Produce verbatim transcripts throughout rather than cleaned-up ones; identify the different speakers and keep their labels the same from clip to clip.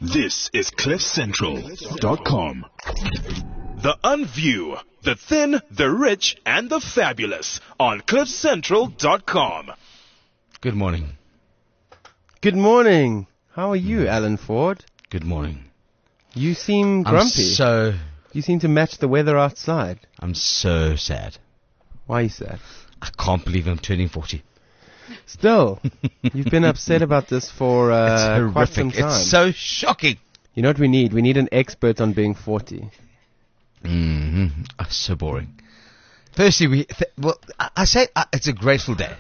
Speaker 1: This is cliff central dot com. The Unview, the thin, the rich, and the fabulous on cliff central dot com.
Speaker 2: Good morning.
Speaker 3: Good morning. How are you, Alan Ford?
Speaker 2: Good morning.
Speaker 3: You seem grumpy.
Speaker 2: I'm so...
Speaker 3: You seem to match the weather outside.
Speaker 2: I'm so sad.
Speaker 3: Why are you sad?
Speaker 2: I can't believe I'm turning forty.
Speaker 3: Still, you've been upset about this for uh,
Speaker 2: It's horrific.
Speaker 3: quite some time.
Speaker 2: It's so shocking.
Speaker 3: You know what we need? We need an expert on being forty.
Speaker 2: Mm-hmm. Oh, so boring. Firstly, we th- well, I, I say uh, it's a grateful day.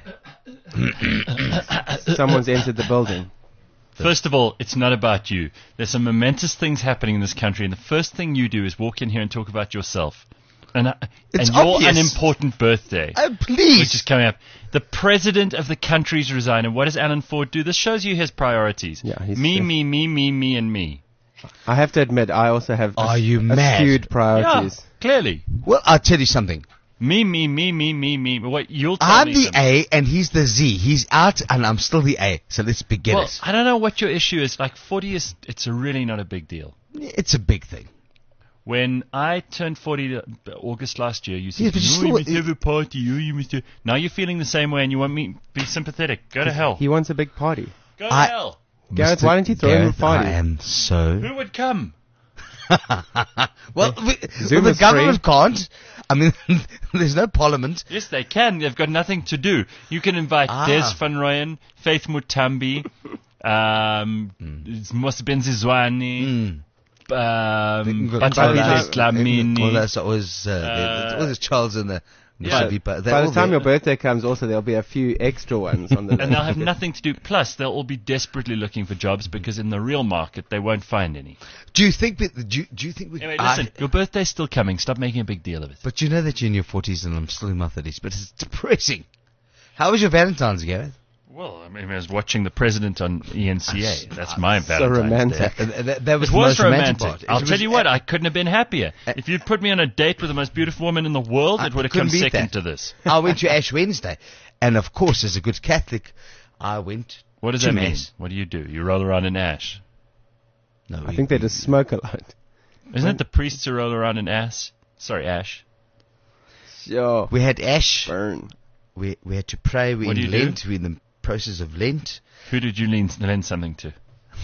Speaker 3: Someone's entered the building.
Speaker 4: First of all, it's not about you. There's some momentous things happening in this country, and the first thing you do is walk in here and talk about yourself. And, uh,
Speaker 2: It's
Speaker 4: and your
Speaker 2: obvious.
Speaker 4: unimportant birthday,
Speaker 2: Oh, please.
Speaker 4: which is coming up. The president of the country's resigned, and what does Alan Ford do? This shows you his priorities.
Speaker 3: Yeah, he's
Speaker 4: me,
Speaker 3: true.
Speaker 4: me, me, me, me, and me.
Speaker 3: I have to admit, I also have
Speaker 2: Are
Speaker 3: a,
Speaker 2: you
Speaker 3: a
Speaker 2: mad?
Speaker 3: skewed priorities.
Speaker 4: Yeah, clearly.
Speaker 2: Well, I'll tell you something.
Speaker 4: Me, me, me, me, me, me. Wait, you'll tell
Speaker 2: I'm
Speaker 4: me
Speaker 2: the
Speaker 4: something.
Speaker 2: A and he's the Z. He's out and I'm still the A. So let's begin
Speaker 4: Well,
Speaker 2: it.
Speaker 4: I don't know what your issue is. Like, forty is, it's a really not a big deal.
Speaker 2: It's a big thing.
Speaker 4: When I turned forty uh, August last year, you said,
Speaker 2: Yeah, but you
Speaker 4: "No,
Speaker 2: still-
Speaker 4: you must have a party. You, you must do-" Now you're feeling the same way and you want me to be sympathetic. Go to hell.
Speaker 3: He wants a big party.
Speaker 4: Go to
Speaker 2: I-
Speaker 4: hell.
Speaker 3: Gareth,
Speaker 2: Mister
Speaker 3: why don't you throw him a
Speaker 2: Gareth,
Speaker 3: party?
Speaker 2: I am so...
Speaker 4: Who would come?
Speaker 2: well, we,
Speaker 3: Zoom
Speaker 2: well, the
Speaker 3: is
Speaker 2: government
Speaker 3: free.
Speaker 2: can't. I mean, there's no parliament.
Speaker 4: Yes, they can. They've got nothing to do. You can invite
Speaker 2: Ah.
Speaker 4: Des van Rooyen, Faith Mutambi, um, Mos Benzizwani, um,
Speaker 2: We've got
Speaker 4: Batali
Speaker 2: Carlos-
Speaker 4: Dlamini.
Speaker 2: Well, that's always, uh, there's always Charles and the...
Speaker 4: Yeah.
Speaker 2: the
Speaker 3: By
Speaker 2: Shabipa.
Speaker 3: the time your birthday comes, also there'll be a few extra ones on the list.
Speaker 4: And they'll have nothing to do. Plus, they'll all be desperately looking for jobs because in the real market, they won't find any.
Speaker 2: Do you think that... Do you, do you think we...
Speaker 4: Anyway,
Speaker 2: I-
Speaker 4: listen, your birthday's still coming. Stop making a big deal of it.
Speaker 2: But you know that you're in your forties and I'm still in my thirties, but it's depressing. How was your Valentine's, Gareth?
Speaker 4: Well, I mean, I was watching the president on E N C A. That's my Valentine's
Speaker 3: romantic.
Speaker 4: Day.
Speaker 2: Uh, that, that was
Speaker 4: It
Speaker 2: the
Speaker 4: was
Speaker 2: most romantic,
Speaker 4: romantic.
Speaker 2: part.
Speaker 4: I'll
Speaker 2: It
Speaker 4: tell
Speaker 2: was-
Speaker 4: you what, I couldn't have been happier. If you'd put me on a date with the most beautiful woman in the world,
Speaker 2: I
Speaker 4: it would have
Speaker 2: couldn't
Speaker 4: come
Speaker 2: beat
Speaker 4: second
Speaker 2: that.
Speaker 4: to this.
Speaker 2: I went to Ash Wednesday, and of course, as a good Catholic, I went
Speaker 4: What does
Speaker 2: to
Speaker 4: that mean?
Speaker 2: Mass.
Speaker 4: What do you do? You roll around in ash.
Speaker 2: No,
Speaker 3: I
Speaker 2: we-
Speaker 3: think they just smoke a lot.
Speaker 4: Isn't it the priests who roll around in ash? Sorry, ash.
Speaker 3: Sure.
Speaker 2: we had Ash.
Speaker 3: Burn.
Speaker 2: We we had to pray. We
Speaker 4: What
Speaker 2: in
Speaker 4: do you do?
Speaker 2: Lent. We're in the process of Lent.
Speaker 4: Who did you lend, lend something to?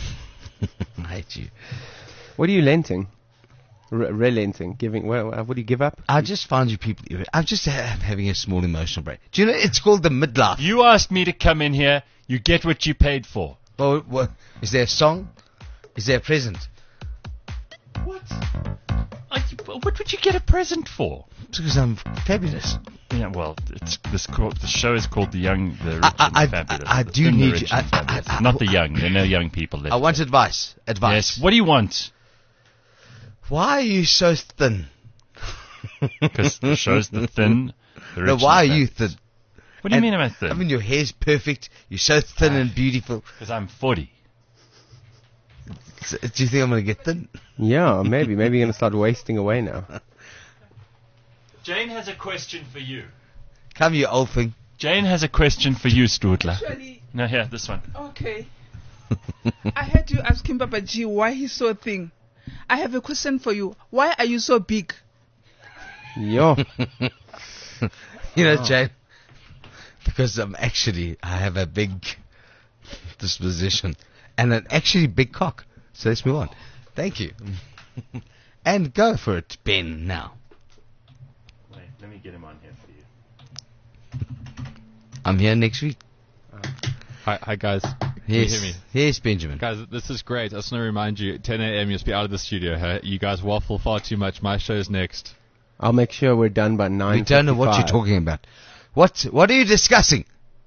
Speaker 2: I hate you.
Speaker 3: What are you lenting? R- relenting? Giving? What, what do you give up?
Speaker 2: I just found you people. I'm just ha- having a small emotional break. Do you know it's called the midlife?
Speaker 4: You asked me to come in here. You get what you paid for.
Speaker 2: Well, well, is there a song? Is there a present?
Speaker 4: What? I, what would you get a present for?
Speaker 2: Because I'm fabulous.
Speaker 4: Yeah, well, it's this called, the show is called The Young, the Rich,
Speaker 2: I- I-
Speaker 4: and the
Speaker 2: I-
Speaker 4: Fabulous.
Speaker 2: I
Speaker 4: The
Speaker 2: do
Speaker 4: Thin, the
Speaker 2: need
Speaker 4: Rich,
Speaker 2: you-
Speaker 4: and
Speaker 2: I- I-
Speaker 4: Fabulous.
Speaker 2: I-
Speaker 4: Not the young. There are no young people left.
Speaker 2: I want advice. Advice.
Speaker 4: Yes. What do you want?
Speaker 2: Why are you so thin?
Speaker 4: Because the show's the thin, the rich.
Speaker 2: No,
Speaker 4: and
Speaker 2: why are
Speaker 4: the
Speaker 2: you
Speaker 4: fabulous.
Speaker 2: thin?
Speaker 4: What do you
Speaker 2: And-
Speaker 4: mean am I thin?
Speaker 2: I mean, your hair's perfect. You're so thin and beautiful.
Speaker 4: Because I'm forty.
Speaker 2: So, do you think I'm going to get thin?
Speaker 3: Yeah, maybe. Maybe you're going to start wasting away now.
Speaker 4: Jane has a question for you.
Speaker 2: Come, you old thing.
Speaker 4: Jane has a question for you, Stootler.
Speaker 5: Actually,
Speaker 4: No, here, this one.
Speaker 5: okay. I heard you asking Papa G why he's so thin. I have a question for you. Why are you so big?
Speaker 3: Yo.
Speaker 2: You know, Jane, because I'm actually, I have a big disposition and an actually big cock. So let's move on. Thank you. And go for it, Ben, now.
Speaker 4: Wait, let me get him on here for you.
Speaker 2: I'm here next week.
Speaker 6: Hi, hi guys.
Speaker 2: Yes.
Speaker 6: hear me?
Speaker 2: Yes, Benjamin.
Speaker 6: Guys, this is great. I just want to remind you, ten a.m. you'll be out of the studio. Huh? You guys waffle far too much. My show's next.
Speaker 3: I'll make sure we're done by nine.
Speaker 2: We don't know what you're talking about. What What are you discussing?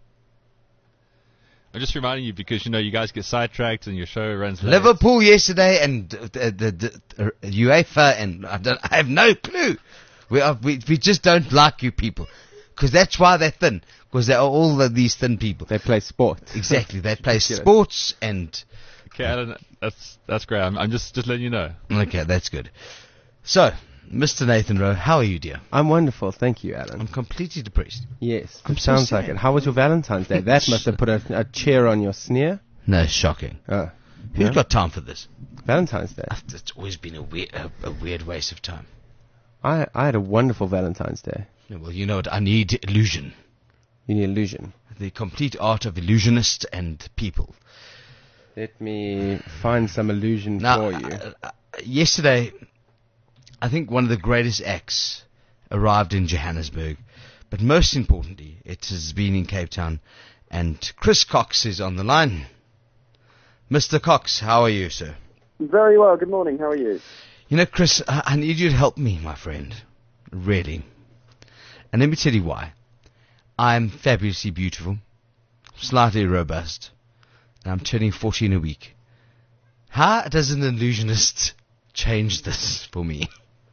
Speaker 6: I'm just reminding you because, you know, you guys get sidetracked and your show runs late.
Speaker 2: Liverpool yesterday and uh, the, the, uh, UEFA and I, don't, I have no clue. We, are, we we just don't like you people because that's why they're thin. Because they are all of these thin people.
Speaker 3: They play sport.
Speaker 2: Exactly. They play
Speaker 3: Get it.
Speaker 2: sports and...
Speaker 6: Okay, Alan, that's, that's great. I'm, I'm just, just letting you know.
Speaker 2: Okay, that's good. So, Mister Nathan Rowe, how are you, dear?
Speaker 3: I'm wonderful. Thank you, Alan.
Speaker 2: I'm completely depressed.
Speaker 3: Yes.
Speaker 2: I'm
Speaker 3: it
Speaker 2: so
Speaker 3: sounds like
Speaker 2: sad.
Speaker 3: it. How was your Valentine's Day? That must have put a, a chair on your sneer.
Speaker 2: No, shocking.
Speaker 3: Oh.
Speaker 2: Who's
Speaker 3: Yeah?
Speaker 2: got time for this?
Speaker 3: Valentine's Day.
Speaker 2: It's always been a weird, a, a weird waste of time.
Speaker 3: I I had a wonderful Valentine's Day.
Speaker 2: Yeah, well, you know what? I need illusion.
Speaker 3: You need illusion.
Speaker 2: The complete art of illusionists and people.
Speaker 3: Let me find some illusion
Speaker 2: Now,
Speaker 3: for you.
Speaker 2: uh, uh, yesterday, I think one of the greatest acts arrived in Johannesburg. But most importantly, it has been in Cape Town. And Chris Cox is on the line. Mister Cox, how are you, sir?
Speaker 7: Very well. Good morning. How are you?
Speaker 2: You know, Chris, I, I need you to help me, my friend. Really. And let me tell you why. I'm fabulously beautiful, slightly robust, and I'm turning forty in a week. How does an illusionist change this for me?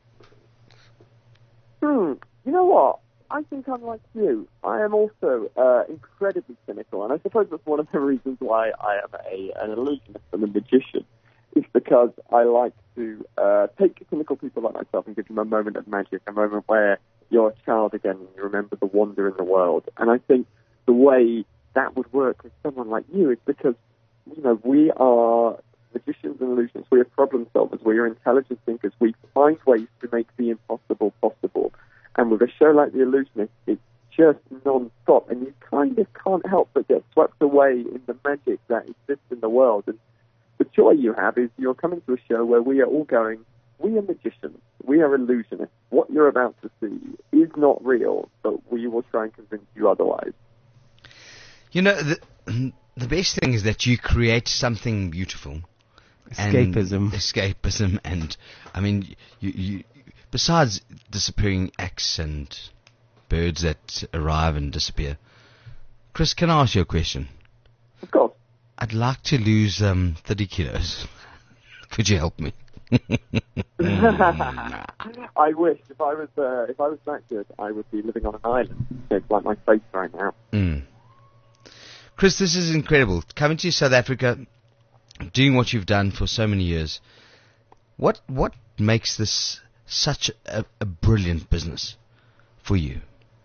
Speaker 7: Hmm. You know what? I think I'm like you. I am also uh, incredibly cynical, and I suppose that's one of the reasons why I am a an illusionist and a magician. Is because I like to uh, take cynical people like myself and give them a moment of magic, a moment where you're a child again and you remember the wonder in the world. And I think the way that would work with someone like you is because, you know, we are magicians and illusionists. We are problem solvers. We are intelligent thinkers. We find ways to make the impossible possible. And with a show like The Illusionist, it's just non-stop. And you kind of can't help but get swept away in the magic that exists in the world. And the joy you have is you're coming to a show where we are all going, we are magicians, we are illusionists. What you're about to see is not real, but we will try and convince you otherwise.
Speaker 2: You know, the, the best thing is that you create something beautiful.
Speaker 3: Escapism.
Speaker 2: And escapism, and, I mean, you, you, besides disappearing acts and birds that arrive and disappear, Chris, can I ask you a question?
Speaker 7: Of course.
Speaker 2: I'd like to lose um, thirty kilos. Could you help me?
Speaker 7: I wish. If I was uh, if I was that good, I would be living on an island. It's like my face right now.
Speaker 2: Mm. Chris, this is incredible. Coming to South Africa, doing what you've done for so many years. What what makes this such a, a brilliant business for you?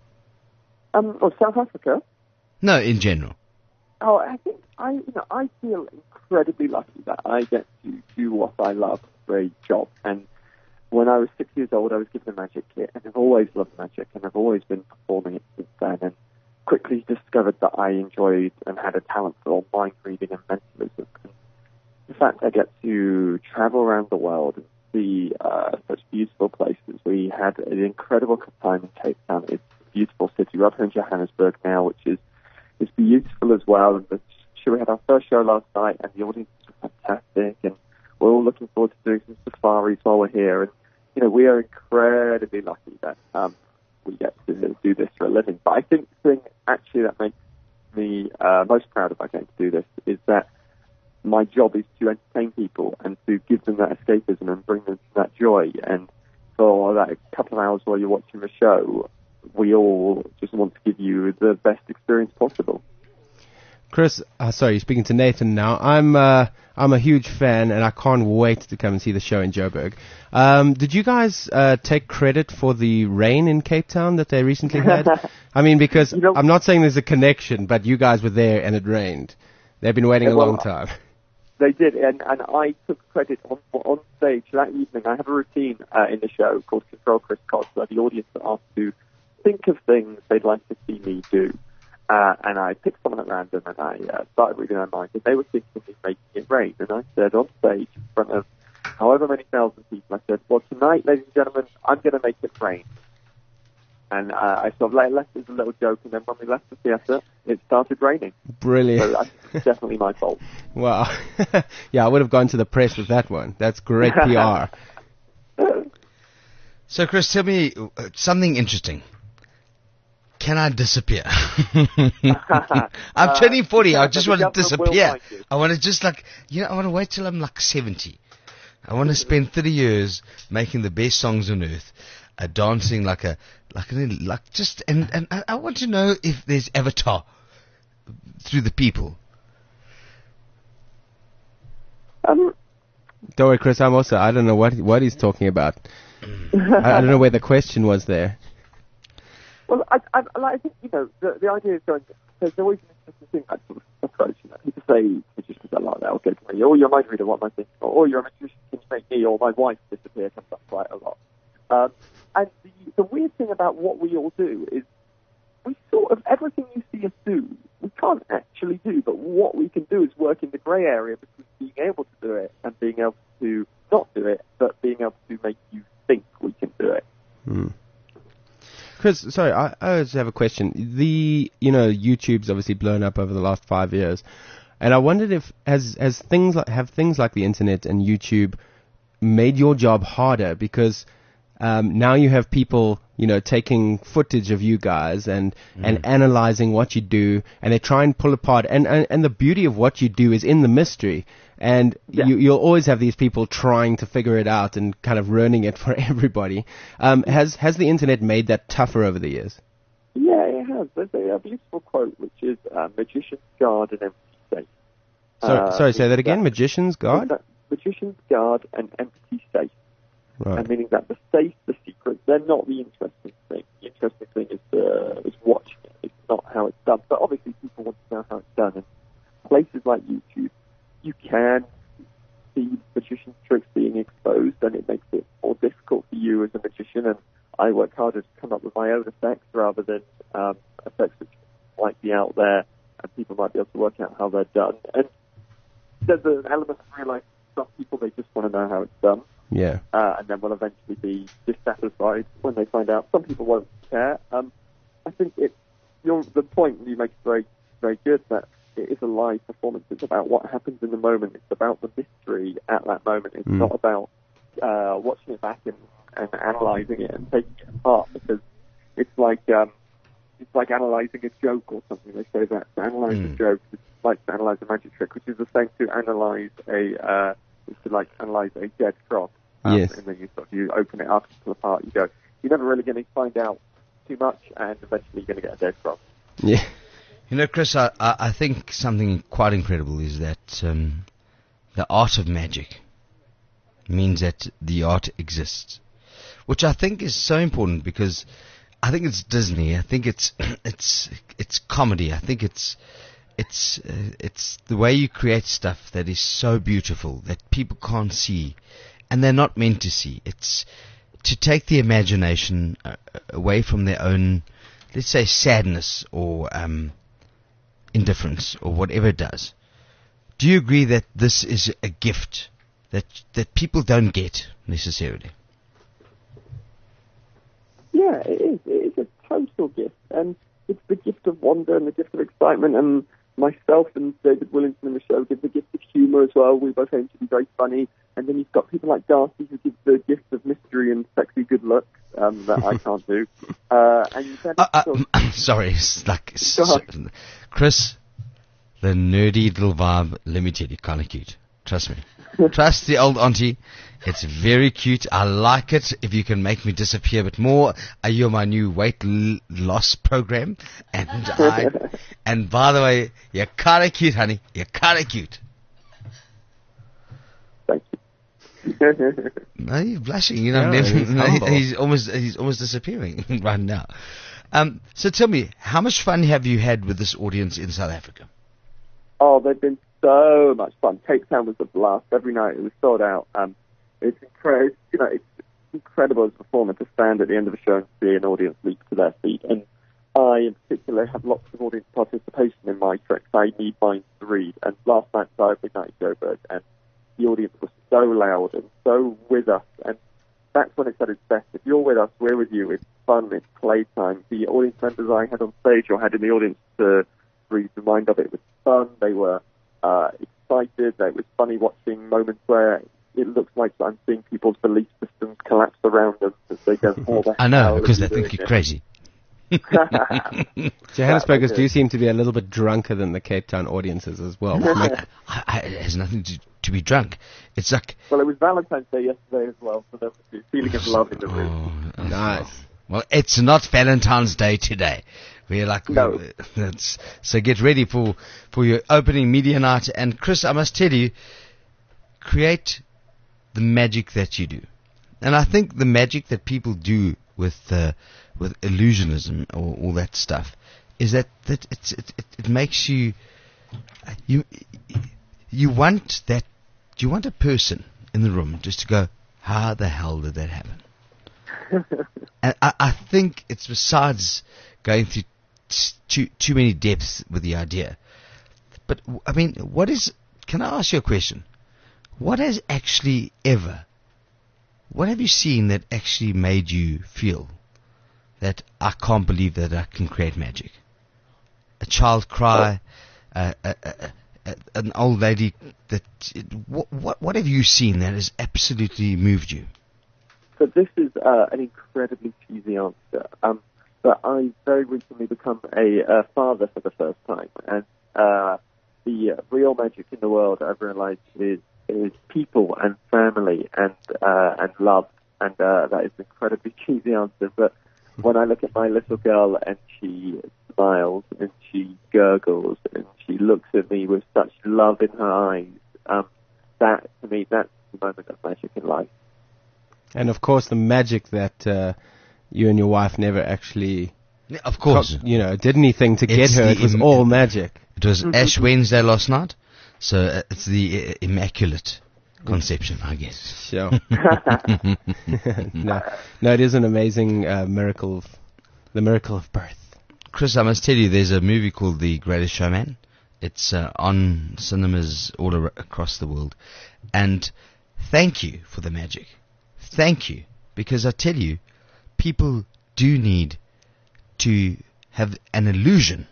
Speaker 7: Um, oh, South Africa?
Speaker 2: No, in general.
Speaker 7: Oh, I think I, you know, I feel incredibly lucky that I get to do what I love for a job. And when I was six years old, I was given a magic kit, and I've always loved magic, and I've always been performing it since then. And quickly discovered that I enjoyed and had a talent for mind reading and mentalism. And in fact, I get to travel around the world and see uh, such beautiful places. We had an incredible time in Cape Town. It's a beautiful city. We're up here in Johannesburg now, which is is beautiful as well. And the show, we had our first show last night, and the audience was fantastic. And we're all looking forward to doing some safaris while we're here. And you know, we are incredibly lucky that um, we get to do this for a living. But I think the thing actually that makes me uh, most proud about getting to do this is that my job is to entertain people and to give them that escapism and bring them that joy. And for that couple of hours while you're watching the show, we all just want to give you the best experience possible.
Speaker 3: Chris, uh, sorry, you're speaking to Nathan now. I'm uh, I'm a huge fan, and I can't wait to come and see the show in Joburg. Um, did you guys uh, take credit for the rain in Cape Town that they recently had? I mean, because
Speaker 7: You know-
Speaker 3: I'm not saying there's a connection, but you guys were there and it rained. They've been waiting
Speaker 7: Yeah,
Speaker 3: a long
Speaker 7: well,
Speaker 3: time.
Speaker 7: They did, and, and I took credit on on stage that evening. I have a routine uh, in the show called Control Chris Cox, where the audience are asked to think of things they'd like to see me do. Uh, and I picked someone at random, and I uh, started reading their minds, and they were thinking of me making it rain. And I said on stage in front of however many thousand people, I said, well, tonight, ladies and gentlemen, I'm going to make it rain. And uh, I sort of like, left it as a little joke, and then when we left the theatre, it started raining.
Speaker 3: Brilliant.
Speaker 7: So I think it's definitely my fault.
Speaker 3: Wow. Yeah, I would have gone to the press with that one. That's great P R.
Speaker 2: So, Chris, tell me uh, something interesting. Can I disappear? I'm turning forty. I just
Speaker 7: the
Speaker 2: want to
Speaker 7: government will
Speaker 2: disappear.
Speaker 7: find you.
Speaker 2: I want to just like, you know, I want to wait till I'm like seventy. I want to spend thirty years making the best songs on earth, uh, dancing like a, like an, like just, and, and I, I want to know if there's Avatar through the people.
Speaker 7: Um,
Speaker 3: Don't worry, Chris, I'm also, I don't know what what he's talking about. I, I don't know where the question was there.
Speaker 7: Well, I, I, I think, you know, the, the idea is going, there's always an interesting thing, like sort of approach. You know, people say magicians are like that. I'll go to me, oh, you're a mind reader, what am I thinking? Or, oh, you're a magician, can you make me or my wife disappear? Comes up quite a lot. Um, and the, the weird thing about what we all do is we sort of, everything you see us do, we can't actually do, but what we can do is work in the grey area between being able to do it and being able to not do it, but being able to make you think we can do it.
Speaker 3: Hmm. Chris, sorry, I, I just have a question. The, you know, YouTube's obviously blown up over the last five years, and I wondered if, has, has things like, have things like the internet and YouTube made your job harder? Because um, now you have people, you know, taking footage of you guys and, mm. and analyzing what you do, and they try and pull apart, and, and, and the beauty of what you do is in the mystery. And yeah. you, you'll always have these people trying to figure it out and kind of ruining it for everybody. Um, has has the internet made that tougher over the years?
Speaker 7: Yeah, it has. There's a, a beautiful quote, which is uh, magician's guard and empty safe.
Speaker 3: Sorry,
Speaker 7: uh,
Speaker 3: sorry say that again.
Speaker 7: That,
Speaker 3: magician's guard?
Speaker 7: Magician's guard and empty safe.
Speaker 3: Right.
Speaker 7: And meaning that the safe, the secret, they're not the interesting thing. The interesting thing is, uh, is watching it. It's not how it's done. But obviously people want to know how it's done. And places like YouTube, you can see magician's tricks being exposed, and it makes it more difficult for you as a magician. And I work harder to come up with my own effects rather than um, effects which might be out there, and people might be able to work out how they're done. And there's an element of realizing some people, they just want to know how it's done.
Speaker 3: Yeah.
Speaker 7: Uh, and then will eventually be dissatisfied when they find out. Some people won't care. Um, I think it, you're, the point you make is very, very good, that it is a live performance. It's about what happens in the moment. It's about the mystery at that moment. It's mm. not about uh, watching it back and, and analysing it and taking it apart, because it's like um, it's like analysing a joke or something. They say that to analyse mm. a joke is like to analyse a magic trick, which is the same to analyse a uh, is to like analyse a dead frog. Um,
Speaker 3: yes.
Speaker 7: And then you sort of, you open it up, pull apart, you go. You're never really going to find out too much, and eventually you're going to get a dead frog.
Speaker 3: Yeah.
Speaker 2: You know, Chris, I, I, I think something quite incredible is that um, the art of magic means that the art exists, which I think is so important, because I think it's Disney. I think it's it's it's comedy. I think it's it's uh, it's the way you create stuff that is so beautiful that people can't see, and they're not meant to see. It's to take the imagination uh, away from their own, let's say, sadness or um, indifference or whatever it does. Do you agree that this is a gift that that people don't get necessarily?
Speaker 7: Yeah, it is. It is a total gift, and it's the gift of wonder and the gift of excitement. And myself and David Williamson in the show give the gift of humour as well. We both aim to be very funny. And then you've got people like Darcy who give the gift of mystery and sexy good looks um, that I can't do. Uh, and then
Speaker 2: uh, uh, sort of sorry, it's like s- s- Chris, the nerdy little vibe. Let me tell you, kind of cute. Trust me. Trust the old auntie. It's very cute. I like it. If you can make me disappear a bit more, uh, you're my new weight l- loss program. And I, and by the way, you're kind of cute, honey. You're kind of cute.
Speaker 7: Thank you.
Speaker 2: No, you're blushing. You know,
Speaker 3: Yeah,
Speaker 2: never,
Speaker 3: he's
Speaker 2: no,
Speaker 3: humble.
Speaker 2: he's almost he's almost disappearing right now. Um, so tell me, how much fun have you had with this audience in South Africa?
Speaker 7: Oh, they've been so much fun. Cape Town was a blast. Every night it was sold out. Um, it's incredible. You know, it's incredible as a performer to stand at the end of a show and see an audience leap to their feet. And I, in particular, have lots of audience participation in my tricks. I need mine to read. And last night, I was Midnight Joburg, and the audience was so loud and so with us. And that's when it's at its best. If you're with us, we're with you. It's fun. It's playtime. The audience members I had on stage or had in the audience to read the mind of it was fun. They were uh, excited. It was funny watching moments where it looks like I'm seeing people's belief systems collapse around them as they go, oh, the
Speaker 2: I know,
Speaker 7: hell
Speaker 2: because
Speaker 7: are
Speaker 2: they
Speaker 7: you
Speaker 2: think
Speaker 7: doing
Speaker 2: you're
Speaker 7: it?
Speaker 2: crazy.
Speaker 3: Johannesburgers do seem to be a little bit drunker than the Cape Town audiences as well.
Speaker 2: No, I, I, it has nothing to, to be drunk. It's like...
Speaker 7: Well, it was Valentine's Day yesterday as well, so there was a feeling of love in the room.
Speaker 2: Oh,
Speaker 3: Nice.
Speaker 2: Well, it's not Valentine's Day today. We're like...
Speaker 7: No.
Speaker 2: That's, so get ready for, for your opening media night. And Chris, I must tell you, create the magic that you do. And I think the magic that people do with uh, with illusionism or all that stuff is that, that it's, it, it, it makes you you you want that you want a person in the room just to go, how the hell did that happen? And I, I think it's besides going through t- too too many depths with the idea. But w- I mean, what is? Can I ask you a question? What has actually ever? What have you seen that actually made you feel that I can't believe that I can create magic? A child cry, uh, a, a, a, an old lady that. What, what what have you seen that has absolutely moved you?
Speaker 7: So this is uh, an incredibly cheesy answer, um, but I very recently become a uh, father for the first time, and uh, the uh, real magic in the world I've realized is is people and family and uh, and love, and uh, that is an incredibly cheesy answer. But when I look at my little girl and she smiles and she gurgles and she looks at me with such love in her eyes, um, that to me that's the moment of magic in life.
Speaker 3: And of course, the magic that uh, you and your wife never actually,
Speaker 2: Yeah, of course.
Speaker 3: you know, did anything to get
Speaker 2: It's
Speaker 3: her.
Speaker 2: the
Speaker 3: It was
Speaker 2: im-
Speaker 3: all magic.
Speaker 2: It was Ash Wednesday last night, so uh, it's the uh, immaculate conception, I guess.
Speaker 3: Sure. no, no, it is an amazing uh, miracle, of, the miracle of birth.
Speaker 2: Chris, I must tell you, there's a movie called The Greatest Showman. It's uh, on cinemas all ar- across the world. And thank you for the magic. Thank you. Because I tell you, people do need to have an illusion,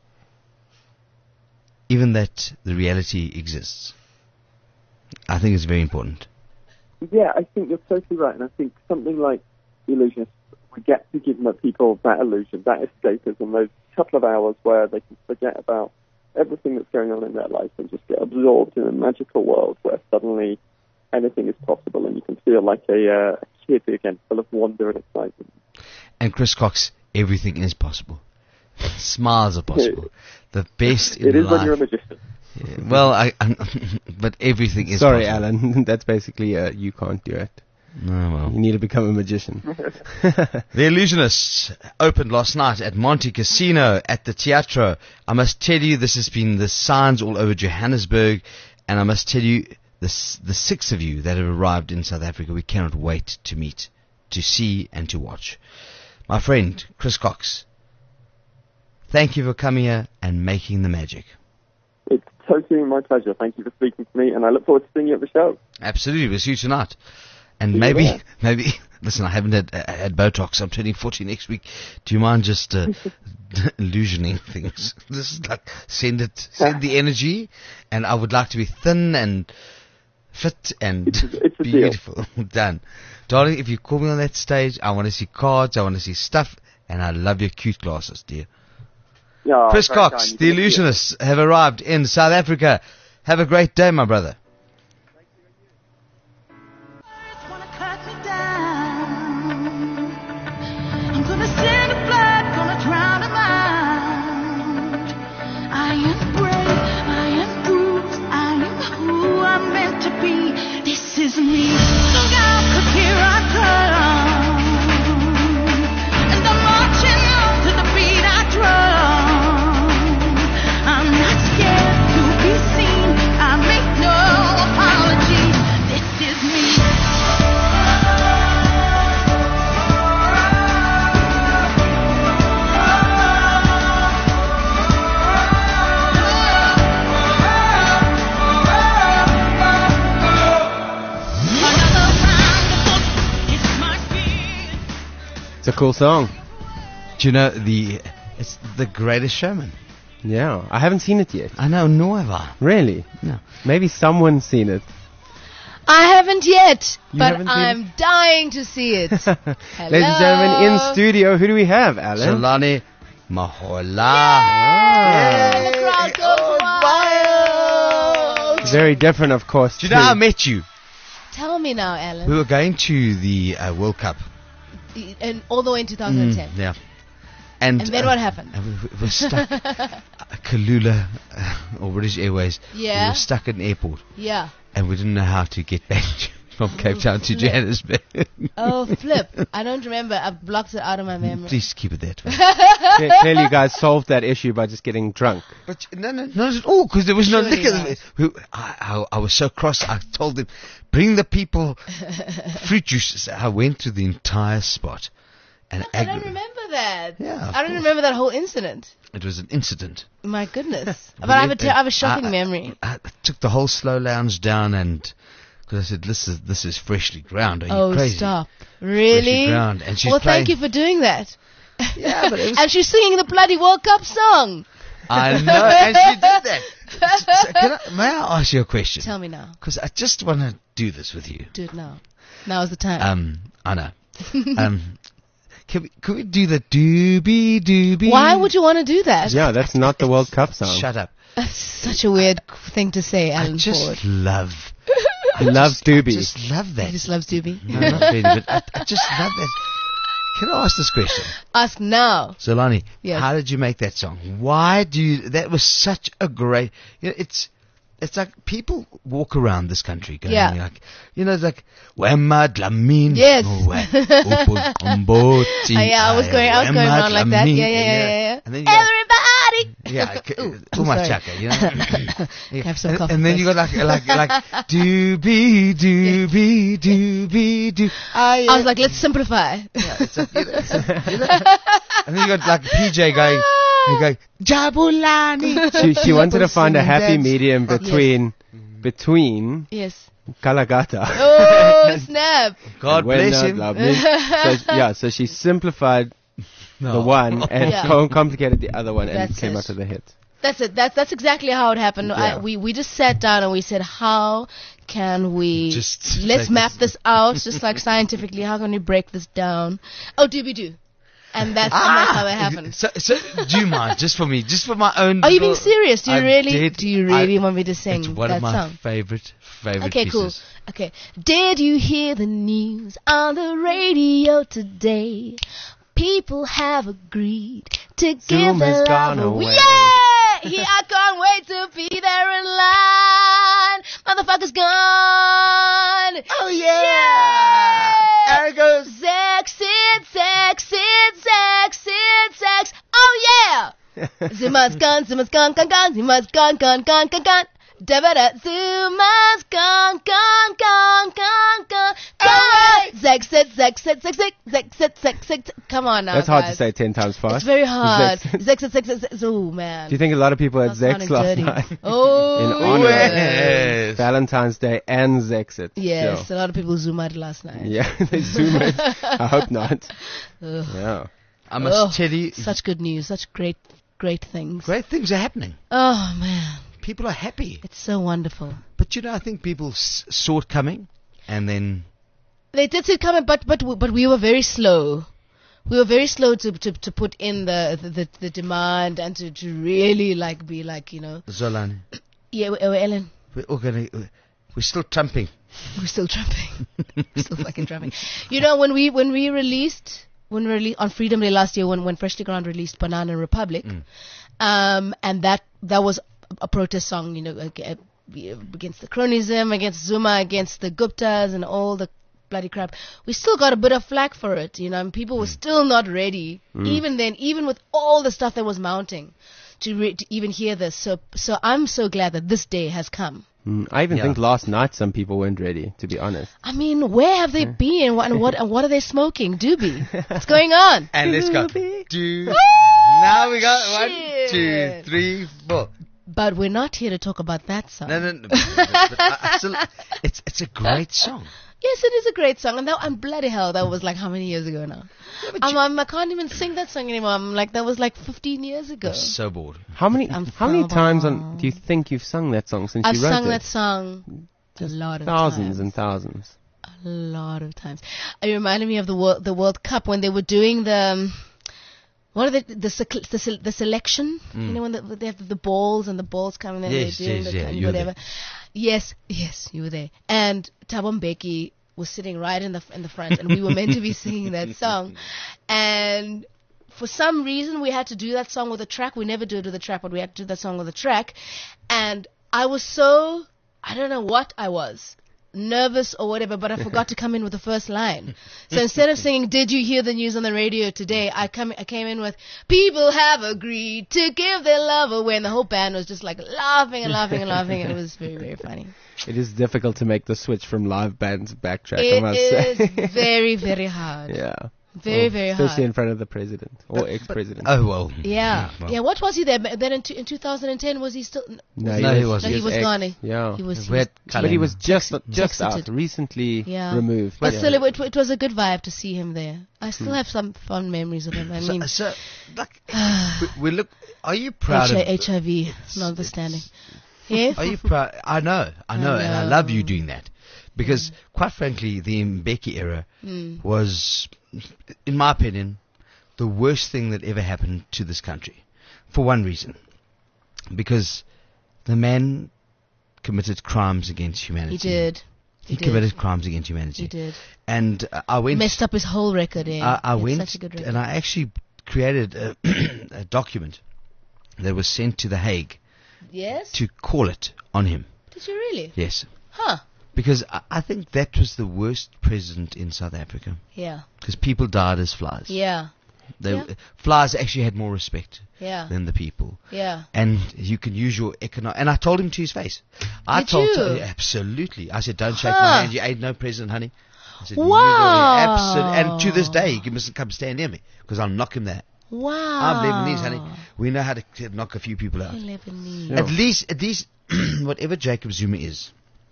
Speaker 2: even that the reality exists. I think it's very important.
Speaker 7: Yeah, I think you're totally right, and I think something like Illusionists, we get to give people that illusion, that escapism, those couple of hours where they can forget about everything that's going on in their life and just get absorbed in a magical world where suddenly anything is possible and you can feel like a, uh, a kid again, full of wonder and excitement.
Speaker 2: And Chris Cox, everything is possible. Smiles are possible. The best in
Speaker 7: It is
Speaker 2: life.
Speaker 7: when you're a magician.
Speaker 2: Yeah, well, I, I, but everything is
Speaker 3: Sorry,
Speaker 2: possible.
Speaker 3: Alan. That's basically uh, you can't do it.
Speaker 2: No, well.
Speaker 3: You need to become a magician.
Speaker 2: The Illusionists opened last night at Monte Casino at the Teatro. I must tell you, this has been the signs all over Johannesburg, and I must tell you, the, s- the six of you that have arrived in South Africa, we cannot wait to meet, to see, and to watch. My friend, Chris Cox, thank you for coming here and making the magic.
Speaker 7: It's totally my pleasure. Thank you for speaking to me, and I look forward to seeing you at the show.
Speaker 2: Absolutely, we'll see you tonight. And
Speaker 7: See you
Speaker 2: maybe,
Speaker 7: there.
Speaker 2: maybe, listen, I haven't had, uh, had Botox. I'm turning forty next week. Do you mind just uh, illusioning things? This is like, send it, send the energy, and I would like to be thin and fit and
Speaker 7: It's a- it's a deal.
Speaker 2: beautiful. Done. Darling, if you call me on that stage, I want to see cards, I want to see stuff, and I love your cute glasses, dear.
Speaker 7: Yeah,
Speaker 2: Chris
Speaker 7: very
Speaker 2: Cox,
Speaker 7: kind.
Speaker 2: the
Speaker 7: You can see it.
Speaker 2: Illusionists have arrived in South Africa. Have a great day, my brother.
Speaker 8: Wanna cut me down. I'm gonna send the blood, gonna drown him out. I am brave, I am bruised, I am who I'm meant to be. This is me. Look out, 'cause here I come. And I'm marching on to the beat I drum. I'm not scared to be seen. I make no apologies. This is me. Another round of books. It's my speed.
Speaker 3: It's a cool song.
Speaker 2: Do you know the, it's The Greatest Showman?
Speaker 3: Yeah, I haven't seen it yet.
Speaker 2: I know, nor have I.
Speaker 3: Really?
Speaker 2: No.
Speaker 3: Maybe someone's seen it.
Speaker 9: I haven't yet,
Speaker 3: You
Speaker 9: but
Speaker 3: haven't seen
Speaker 9: I'm dying to see it.
Speaker 3: Ladies and gentlemen, in studio, who do we have, Alan?
Speaker 2: Shalani Mahola.
Speaker 3: Ah.
Speaker 9: And the crowd goes wild.
Speaker 3: Very different, of course.
Speaker 2: Do you know
Speaker 3: to-
Speaker 2: how I met you?
Speaker 9: Tell me now,
Speaker 2: We
Speaker 9: Alan.
Speaker 2: were going to the uh, World Cup.
Speaker 9: And all the way in twenty ten.
Speaker 2: Yeah. And,
Speaker 9: And then
Speaker 2: uh,
Speaker 9: what happened?
Speaker 2: uh, we, we were stuck. uh, Kalula, uh, or British Airways. We
Speaker 9: Yeah.
Speaker 2: were stuck at an airport.
Speaker 9: Yeah.
Speaker 2: And we didn't know how to get back from Cape Town to Johannesburg.
Speaker 9: Oh, flip. I don't remember. I've blocked it out of my memory.
Speaker 2: Please keep it that way.
Speaker 3: Cle- Clearly, you guys solved that issue by just getting drunk.
Speaker 2: But no, no, not at all, because there was no
Speaker 9: Surely
Speaker 2: liquor.
Speaker 9: not.
Speaker 2: Who- I, I, I was so cross. I told them, bring the people fruit juices. I went to the entire spot, and
Speaker 9: I don't
Speaker 2: aggra-
Speaker 9: remember that.
Speaker 2: Yeah, of
Speaker 9: I don't
Speaker 2: course.
Speaker 9: remember that whole incident.
Speaker 2: it was an incident.
Speaker 9: My goodness. But I have a, ter- I have a shocking
Speaker 2: I- I-
Speaker 9: memory.
Speaker 2: I took the whole slow lounge down, and because I said, "This is this is freshly ground. Are you
Speaker 9: Oh,
Speaker 2: crazy?"
Speaker 9: stop.
Speaker 2: Freshly
Speaker 9: Really?
Speaker 2: ground, and she's
Speaker 9: Well,
Speaker 2: playing.
Speaker 9: thank you for doing that.
Speaker 2: Yeah, but it was-
Speaker 9: And she's singing the bloody World Cup song.
Speaker 2: I know, and she did that. So can I, may I ask you a question?
Speaker 9: Tell me now.
Speaker 2: Because I just want to do this with you.
Speaker 9: Do it now. Now is the time.
Speaker 2: Um, I know. um, can we, can we do the doobie doobie?
Speaker 9: Why would you want to do that?
Speaker 3: Yeah, that's not the World Cup song.
Speaker 2: Shut up.
Speaker 9: That's such a weird thing to say,
Speaker 2: I
Speaker 9: Alan
Speaker 2: just
Speaker 9: Ford.
Speaker 2: love.
Speaker 3: I love
Speaker 2: I
Speaker 3: Doobie.
Speaker 2: just love that.
Speaker 9: He just loves Doobie.
Speaker 2: No, not really, but I, I just love that. Can I ask this question?
Speaker 9: Ask now.
Speaker 2: Zolani,
Speaker 9: Yes.
Speaker 2: how did you make that song? Why do you, that was such a great, you know, it's, it's like people walk around this country going
Speaker 9: Yeah.
Speaker 2: like, you know, it's like, Wema Dlamini.
Speaker 9: Yes.
Speaker 2: Oh,
Speaker 9: yeah, I was going- I was going around like that. Yeah, yeah, yeah, yeah, yeah.
Speaker 2: And then you got,
Speaker 9: Everybody!
Speaker 2: yeah, c-
Speaker 9: Ooh,
Speaker 2: too
Speaker 9: I'm
Speaker 2: much
Speaker 9: sorry.
Speaker 2: chaka, you know. Yeah.
Speaker 9: Have some
Speaker 2: and,
Speaker 9: coffee
Speaker 2: and then you got like, like, like, doobie, doobie, doobie, doo. I,
Speaker 9: I was like, let's simplify.
Speaker 2: yeah, it's like, you know, it's like, you know. And then you got like P J going, he going, Jabulani.
Speaker 3: She, she wanted to find a
Speaker 2: Singing
Speaker 3: happy
Speaker 2: dance.
Speaker 3: medium between between
Speaker 9: Yes.
Speaker 3: Kalagata.
Speaker 9: Oh, snap.
Speaker 2: God
Speaker 3: and When
Speaker 2: bless
Speaker 3: Not
Speaker 2: him.
Speaker 3: Love Me. So, yeah, so she simplified the one and
Speaker 9: Yeah.
Speaker 3: com- complicated the other one and
Speaker 9: That's
Speaker 3: came
Speaker 9: it.
Speaker 3: out with a hit.
Speaker 9: That's it. That's that's exactly how it happened. I,
Speaker 3: Yeah.
Speaker 9: we we just sat down and we said, how can we
Speaker 2: Just
Speaker 9: let's
Speaker 2: take
Speaker 9: map
Speaker 2: this-
Speaker 9: this out, just like scientifically. How can we break this down? Oh, doobie doo, and that's, and that's how it happened.
Speaker 2: So, so, do you mind, just for me, just for my own...
Speaker 9: Are you being
Speaker 2: little-
Speaker 9: serious? Do you
Speaker 2: I
Speaker 9: really?
Speaker 2: did-
Speaker 9: do you really
Speaker 2: I-
Speaker 9: want me to sing
Speaker 2: It's one
Speaker 9: that
Speaker 2: of my
Speaker 9: song?
Speaker 2: favorite, favorite
Speaker 9: Okay, cool.
Speaker 2: pieces.
Speaker 9: Okay. Did you hear the news on the radio today? People have agreed to give
Speaker 3: Zoom
Speaker 9: their
Speaker 3: has
Speaker 9: love
Speaker 3: gone
Speaker 9: away.
Speaker 3: away.
Speaker 9: Yeah! Yeah, I can't wait to be there in line. Motherfucker's gone.
Speaker 2: Oh, yeah! There it goes.
Speaker 9: Sex it, sex it, sex it, sex. Oh, yeah! Zuma's gone, Zuma's gone, gone, gone, Zuma's gone, gone, gone, gone, gone. Da-ba-da, Zuma's gone, gone, gone, gone, gone, gone. Sex it, sex it, sex it, sex it, sex it. Come on now,
Speaker 3: That's hard to
Speaker 9: guys.
Speaker 3: say ten times fast.
Speaker 9: It's very hard.
Speaker 3: Zex.
Speaker 9: Sex it, sex it, sex it. Oh, man.
Speaker 3: Do you think a lot of people had
Speaker 9: That's
Speaker 3: Zex
Speaker 9: sounding
Speaker 3: last
Speaker 9: dirty.
Speaker 3: night?
Speaker 9: Oh,
Speaker 3: In honor
Speaker 2: Yes.
Speaker 3: of Valentine's Day and Zexit.
Speaker 9: yes,
Speaker 3: So,
Speaker 9: a lot of people zoom out last night.
Speaker 3: yeah, they zoom it. I hope not.
Speaker 9: Ugh.
Speaker 3: Yeah.
Speaker 2: I must
Speaker 9: Ugh,
Speaker 2: tell you,
Speaker 9: Such good news, such great, great things.
Speaker 2: great things are happening.
Speaker 9: Oh, man.
Speaker 2: People are happy.
Speaker 9: It's so wonderful.
Speaker 2: But, you know, I think people s- saw it coming, and then...
Speaker 9: They did see it coming, but but but we were very slow. We were very slow to to, to put in the, the, the, the demand and to, to really like be like, you know.
Speaker 2: Zolani,
Speaker 9: Yeah, we- we- Ellen,
Speaker 2: we're all gonna... We're still trumping.
Speaker 9: we're still trapping. We're still fucking trapping. You know, when we when we released when we released on Freedom Day last year, when when Freshly Ground released Banana Republic,
Speaker 2: Mm.
Speaker 9: um, and that that was a protest song, you know, ag- against the cronism, against Zuma, against the Guptas, and all the bloody crap. We still got a bit of flack for it, you know, and people were still not ready, even then, even with all the stuff that was mounting, to, re- to even hear this. So, so I'm so glad that this day has come.
Speaker 3: Mm, I even
Speaker 2: Yeah.
Speaker 3: think last night some people weren't ready, to be honest.
Speaker 9: I mean, where have they been? What, and what, and what are they smoking? Doobie. What's going on?
Speaker 2: And let's go.
Speaker 3: Doobie.
Speaker 2: Do. Now we got one, two,
Speaker 9: Shit.
Speaker 2: three, four.
Speaker 9: But we're not here to talk about that song.
Speaker 2: No, no, no. but- but- but I- I still, it's, it's a great song.
Speaker 9: Yes, it is a great song, and that and bloody hell, that was like how many years ago now? I'm, I'm, I can't even sing that song anymore. I'm like, that was like fifteen years ago.
Speaker 2: I'm so bored.
Speaker 3: How many
Speaker 9: I'm
Speaker 3: how many
Speaker 9: so
Speaker 3: times on
Speaker 9: bored.
Speaker 3: do you think you've sung that song since
Speaker 9: I've
Speaker 3: you wrote
Speaker 9: sung
Speaker 3: it?
Speaker 9: that song a lot of
Speaker 3: thousands
Speaker 9: times.
Speaker 3: and thousands.
Speaker 9: A lot of times. It reminded me of the World, the World Cup when they were doing the. um, What are the the, sec- the, se- the selection? You know when the, they have the balls and the balls coming in,
Speaker 2: Yes,
Speaker 9: they're doing
Speaker 2: yes,
Speaker 9: the
Speaker 2: yeah,
Speaker 9: and
Speaker 2: you were
Speaker 9: whatever. Yes, yes, you were there. And Thabo Mbeki was sitting right in the in the front, and we were meant to be singing that song. And for some reason, we had to do that song with a track. We never do it with a track, but we had to do that song with a track. And I was so I don't know what I was. nervous or whatever, but I forgot to come in with the first line. So instead of singing, "Did you hear the news on the radio today?" I come, I came in with, "People have agreed to give their love away," and the whole band was just like laughing and laughing and laughing, and it was very, very funny.
Speaker 3: It is difficult to make the switch from live bands backtrack, I
Speaker 9: It
Speaker 3: must say.
Speaker 9: is very, very hard.
Speaker 3: Yeah.
Speaker 9: Very,
Speaker 3: Well,
Speaker 9: very
Speaker 3: especially
Speaker 9: hard.
Speaker 3: in front of the president or ex-president.
Speaker 2: Oh, well.
Speaker 9: Yeah,
Speaker 2: Well.
Speaker 9: yeah. What was he there? Then in, two, in two thousand ten, was he still?
Speaker 3: No,
Speaker 2: No, he wasn't.
Speaker 9: No, he was
Speaker 3: ex-
Speaker 9: gone.
Speaker 3: Yeah.
Speaker 9: He was. He
Speaker 2: We
Speaker 9: was
Speaker 2: had
Speaker 3: But he was
Speaker 2: Cullen.
Speaker 3: just just out,
Speaker 9: Exited.
Speaker 3: recently
Speaker 9: Yeah.
Speaker 3: removed.
Speaker 9: But
Speaker 3: yeah.
Speaker 9: still, it, it was a good vibe to see him there. I still have some fond memories of him. I mean,
Speaker 2: So, so like, we, we look. Are you proud of?
Speaker 9: H I V notwithstanding. Yeah.
Speaker 2: Are you proud? I know, I know, and I
Speaker 9: know.
Speaker 2: love you doing that, because quite frankly, the Mbeki era
Speaker 9: Mm.
Speaker 2: was, in my opinion, the worst thing that ever happened to this country, for one reason, because the man committed crimes against humanity.
Speaker 9: He did.
Speaker 2: He,
Speaker 9: He did.
Speaker 2: committed crimes against humanity.
Speaker 9: He did.
Speaker 2: And uh, I went.
Speaker 9: Messed up his whole record. Eh?
Speaker 2: I, I
Speaker 9: It's
Speaker 2: went
Speaker 9: such a good record.
Speaker 2: and I actually created a, a document that was sent to The Hague
Speaker 9: Yes.
Speaker 2: to call it on him.
Speaker 9: Did you really?
Speaker 2: Yes.
Speaker 9: Huh.
Speaker 2: Because I, I think that was the worst president in South Africa.
Speaker 9: Yeah.
Speaker 2: Because people died as flies.
Speaker 9: Yeah.
Speaker 2: They,
Speaker 9: Yeah.
Speaker 2: Flies actually had more respect
Speaker 9: Yeah.
Speaker 2: than the people.
Speaker 9: Yeah.
Speaker 2: And you can use your economic. And I told him to his face. I
Speaker 9: Did
Speaker 2: told
Speaker 9: you?
Speaker 2: him, absolutely. I said, don't shake
Speaker 9: Huh.
Speaker 2: my hand. You ain't no president, honey. I said,
Speaker 9: Wow.
Speaker 2: You absolutely. And to this day, he mustn't come stand near me because I'll knock him there.
Speaker 9: Wow.
Speaker 2: I'm Lebanese, honey. We know how to k- knock a few people out.
Speaker 9: Lebanese.
Speaker 3: Yeah.
Speaker 2: At least, at least, whatever Jacob Zuma is,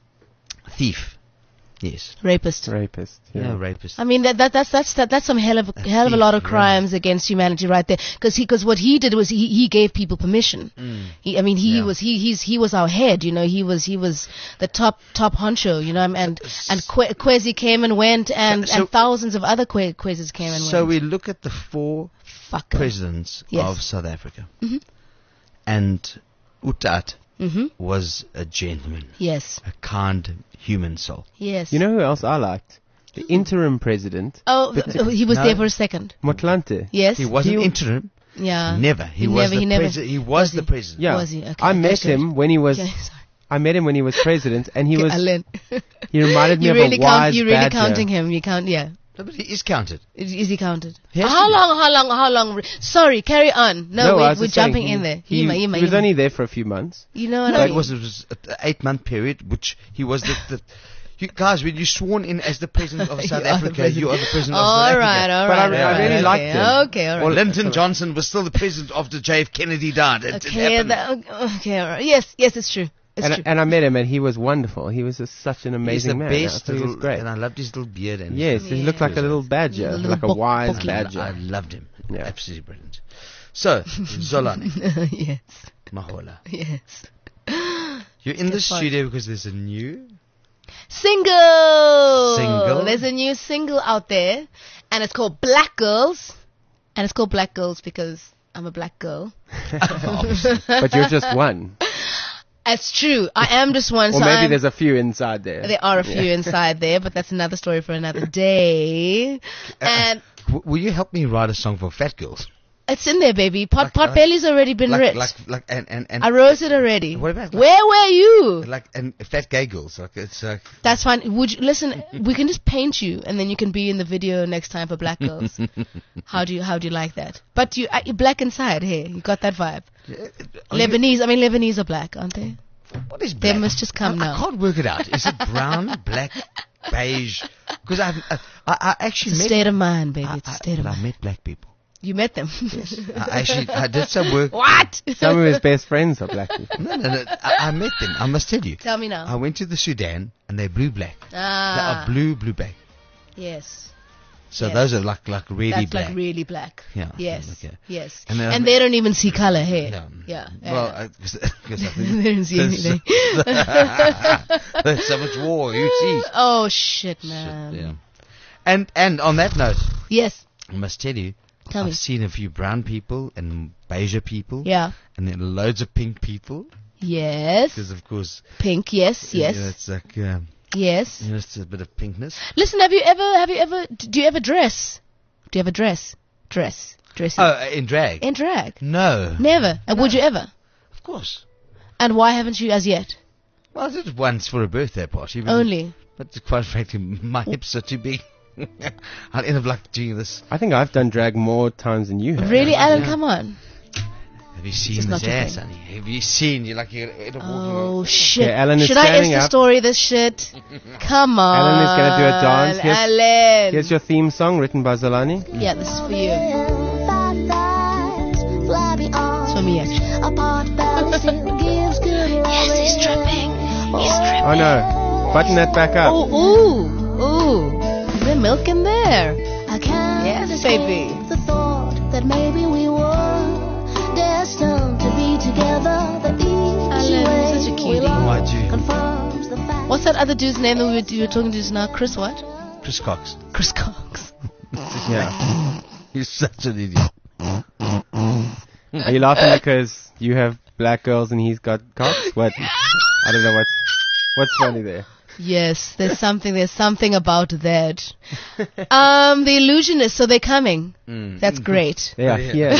Speaker 2: thief. Yes.
Speaker 9: Rapist.
Speaker 3: Rapist.
Speaker 2: Yeah,
Speaker 3: Yeah.
Speaker 2: rapist.
Speaker 9: I mean that, that that's that's that, that's some hell of a
Speaker 2: That's
Speaker 9: hell of a lot of
Speaker 2: deep,
Speaker 9: crimes against humanity right there. Because he because what he did was he, he gave people permission.
Speaker 2: Mm.
Speaker 9: He, I mean he
Speaker 2: Yeah.
Speaker 9: was he he's he was our head. You know he was he was the top top honcho. You know and and Que- Kwezi came and went and
Speaker 2: So-
Speaker 9: and thousands of other Que- Kwezis came and
Speaker 2: So
Speaker 9: went.
Speaker 2: we look at the four
Speaker 9: Fucker.
Speaker 2: presidents
Speaker 9: Yes.
Speaker 2: of South Africa,
Speaker 9: Mhm.
Speaker 2: and Utat
Speaker 9: Mhm.
Speaker 2: was a gentleman,
Speaker 9: Yes.
Speaker 2: a kind human soul.
Speaker 9: Yes.
Speaker 3: You know who else I liked? The interim president,
Speaker 9: Oh, th- th- he was
Speaker 2: No.
Speaker 9: there for a second.
Speaker 3: Motlanthe.
Speaker 9: Yes.
Speaker 2: He wasn't
Speaker 3: He-
Speaker 2: interim.
Speaker 9: Yeah.
Speaker 2: Never. He,
Speaker 9: He
Speaker 2: was
Speaker 9: never-
Speaker 2: the
Speaker 9: he never-
Speaker 2: president. He was,
Speaker 9: was
Speaker 2: the
Speaker 9: he?
Speaker 2: president.
Speaker 3: Yeah.
Speaker 9: Was he? Okay,
Speaker 3: I met
Speaker 9: that's good.
Speaker 3: him when he was.
Speaker 9: Okay, sorry.
Speaker 3: I met him when he was president, and he
Speaker 9: Okay,
Speaker 3: was.
Speaker 9: Alan.
Speaker 3: He reminded me
Speaker 9: you
Speaker 3: of
Speaker 9: really
Speaker 3: a
Speaker 9: count.
Speaker 3: wise
Speaker 9: You're really
Speaker 3: badger.
Speaker 9: counting him. You count. Yeah.
Speaker 2: No, but he is counted.
Speaker 9: Is, is he counted?
Speaker 2: He has
Speaker 9: How
Speaker 2: to be.
Speaker 9: long? How long? How long? Sorry, carry on. No,
Speaker 3: I
Speaker 9: we,
Speaker 3: was
Speaker 9: we're
Speaker 3: just saying,
Speaker 9: jumping
Speaker 3: he-
Speaker 9: in there.
Speaker 3: He,
Speaker 9: Yima, Yima,
Speaker 2: uh,
Speaker 3: he was
Speaker 9: Yima.
Speaker 3: only there for a few months.
Speaker 9: You know what
Speaker 2: No,
Speaker 9: I
Speaker 2: it
Speaker 9: mean?
Speaker 2: was, it was an eight-month period, which he was the. the you guys, when you're sworn in as the president of
Speaker 9: You
Speaker 2: South
Speaker 9: are the
Speaker 2: Africa,
Speaker 9: president.
Speaker 2: you are the president of
Speaker 9: All
Speaker 2: South
Speaker 9: right,
Speaker 2: Africa.
Speaker 9: all
Speaker 3: But I
Speaker 9: right.
Speaker 3: re-
Speaker 9: all
Speaker 3: I
Speaker 9: right,
Speaker 3: really
Speaker 9: okay.
Speaker 3: liked him.
Speaker 9: Okay, all
Speaker 2: Well,
Speaker 9: right.
Speaker 2: Lyndon Johnson was still the president after J F Kennedy died. It,
Speaker 9: Okay,
Speaker 2: it happened.
Speaker 9: that, okay, all right. Yes, yes, it's true. It's
Speaker 3: And, I-
Speaker 9: true.
Speaker 3: and I met him, and he was wonderful. He was just such an
Speaker 2: He's
Speaker 3: amazing
Speaker 2: the
Speaker 3: man.
Speaker 2: best
Speaker 3: I thought he
Speaker 2: little,
Speaker 3: was great.
Speaker 2: and I loved his little beard. And
Speaker 3: Yes, he
Speaker 9: Yeah.
Speaker 3: looked like a little badger,
Speaker 9: A little
Speaker 3: like a
Speaker 9: book-
Speaker 3: wise
Speaker 9: bookie.
Speaker 3: badger.
Speaker 2: I loved him.
Speaker 3: Yeah.
Speaker 2: Absolutely brilliant. So, Zolani,
Speaker 9: yes,
Speaker 2: Mahola,
Speaker 9: yes.
Speaker 2: you're in the
Speaker 9: Good point.
Speaker 2: studio because there's a new.
Speaker 9: Single.
Speaker 2: Single?
Speaker 9: There's a new single out there, and it's called Black Girls, and it's called Black Girls because I'm a black girl.
Speaker 3: But you're just one.
Speaker 9: It's true. I am just one.
Speaker 3: Or
Speaker 9: so
Speaker 3: maybe
Speaker 9: I'm-
Speaker 3: there's a few inside there.
Speaker 9: There are a few
Speaker 3: Yeah.
Speaker 9: inside there, but that's another story for another day. And
Speaker 2: W- will you help me write a song for fat girls?
Speaker 9: it's in there, baby. Pot
Speaker 2: Like-
Speaker 9: Pot
Speaker 2: like-
Speaker 9: Belly's already been
Speaker 2: like,
Speaker 9: writ.
Speaker 2: like, like, and, and, and
Speaker 9: I wrote it already.
Speaker 2: What about like-
Speaker 9: Where were you?
Speaker 2: like, and fat gay girls? Like, it's like.
Speaker 9: That's fine. Would you listen? We can just paint you, and then you can be in the video next time for Black Girls. How do you How do you like that? But you uh, you're black inside. Hey, you got that vibe.
Speaker 2: Are you-
Speaker 9: Lebanese. I mean, Lebanese are black, aren't they?
Speaker 2: What is
Speaker 9: They
Speaker 2: black?
Speaker 9: must just come
Speaker 2: I,
Speaker 9: now.
Speaker 2: I can't work it out. Is it brown, black, beige? Because I've, I, I, I actually
Speaker 9: It's a
Speaker 2: met.
Speaker 9: state of mind, baby.
Speaker 2: I,
Speaker 9: It's a
Speaker 2: I-
Speaker 9: state of
Speaker 2: but I
Speaker 9: mind.
Speaker 2: met black people.
Speaker 9: You met them.
Speaker 2: I actually, I did some work.
Speaker 9: What?
Speaker 3: Some of his best friends are black people.
Speaker 2: No, no, no. I, I met them. I must tell you.
Speaker 9: Tell me now.
Speaker 2: I went to the Sudan and they're blue black. They
Speaker 9: Ah,
Speaker 2: are blue, blue black.
Speaker 9: yes.
Speaker 2: So
Speaker 9: Yes.
Speaker 2: those are like like really
Speaker 9: That's
Speaker 2: black.
Speaker 9: like really black.
Speaker 2: Yeah,
Speaker 9: Yes.
Speaker 2: okay.
Speaker 9: Yes.
Speaker 2: And
Speaker 9: And,
Speaker 2: then I-
Speaker 9: they don't even see color here.
Speaker 2: No.
Speaker 9: Yeah.
Speaker 2: Well,
Speaker 9: yeah.
Speaker 2: I, cause, cause I think
Speaker 9: They don't see
Speaker 2: there's-
Speaker 9: anything.
Speaker 2: there's so much war. You see.
Speaker 9: Oh shit,
Speaker 2: Shit,
Speaker 9: man.
Speaker 2: yeah. And and on that note,
Speaker 9: Yes.
Speaker 2: I must tell you,
Speaker 9: Tell
Speaker 2: I've
Speaker 9: me.
Speaker 2: seen a few brown people and beige people.
Speaker 9: Yeah.
Speaker 2: And then loads of pink people.
Speaker 9: Yes.
Speaker 2: Because of course.
Speaker 9: Pink. Yes.
Speaker 2: you
Speaker 9: Yes.
Speaker 2: know, it's like um,
Speaker 9: Yes.
Speaker 2: you know, it's a bit of pinkness.
Speaker 9: Listen, have you ever, have you ever, do you ever dress? Do you ever dress? Dress. Dress.
Speaker 2: Oh, uh, in drag.
Speaker 9: In drag.
Speaker 2: No.
Speaker 9: Never. And would you ever?
Speaker 2: Of course.
Speaker 9: And why haven't you as yet?
Speaker 2: Well, I did it once for a birthday party. but
Speaker 9: Only.
Speaker 2: But quite frankly, my hips are too big. I'll end up like doing this.
Speaker 3: I think I've done drag more times than you have.
Speaker 9: Really, Alan? Come on.
Speaker 2: Have you seen
Speaker 9: Just not
Speaker 2: this
Speaker 9: your
Speaker 2: ass,
Speaker 9: thing.
Speaker 2: honey? Have you seen? You're like, you're end up walking
Speaker 9: Oh
Speaker 2: around.
Speaker 9: shit!
Speaker 3: Okay, Alan is
Speaker 9: Should I
Speaker 3: standing
Speaker 9: Insta
Speaker 3: up.
Speaker 9: story this shit? Come on.
Speaker 3: Alan is gonna do a dance. Here's-
Speaker 9: Alan.
Speaker 3: Here's your theme song written by Zolani.
Speaker 9: Yeah, this is for you. It's for me actually. Yes, he's tripping. He's tripping.
Speaker 3: Oh no. Button that back up.
Speaker 9: Oh, ooh, ooh. Is there milk in there? Yes, baby.
Speaker 8: The thought that maybe we were destined to be together. That each
Speaker 9: Alan,
Speaker 8: way
Speaker 9: such a
Speaker 8: we
Speaker 9: cutie.
Speaker 8: love
Speaker 2: Why'd you?
Speaker 8: confirms the fact.
Speaker 9: What's that other dude's name that we were, you were talking to just now? Chris what?
Speaker 2: Chris Cox.
Speaker 9: Chris Cox.
Speaker 3: Yeah.
Speaker 2: You're such an idiot.
Speaker 3: Are you laughing because you have black girls and he's got cocks? What? I don't know what's what's funny there.
Speaker 9: Yes, there's something. There's something about that. Um, the Illusionists. So they're coming.
Speaker 2: Mm.
Speaker 9: That's great.
Speaker 3: They are here.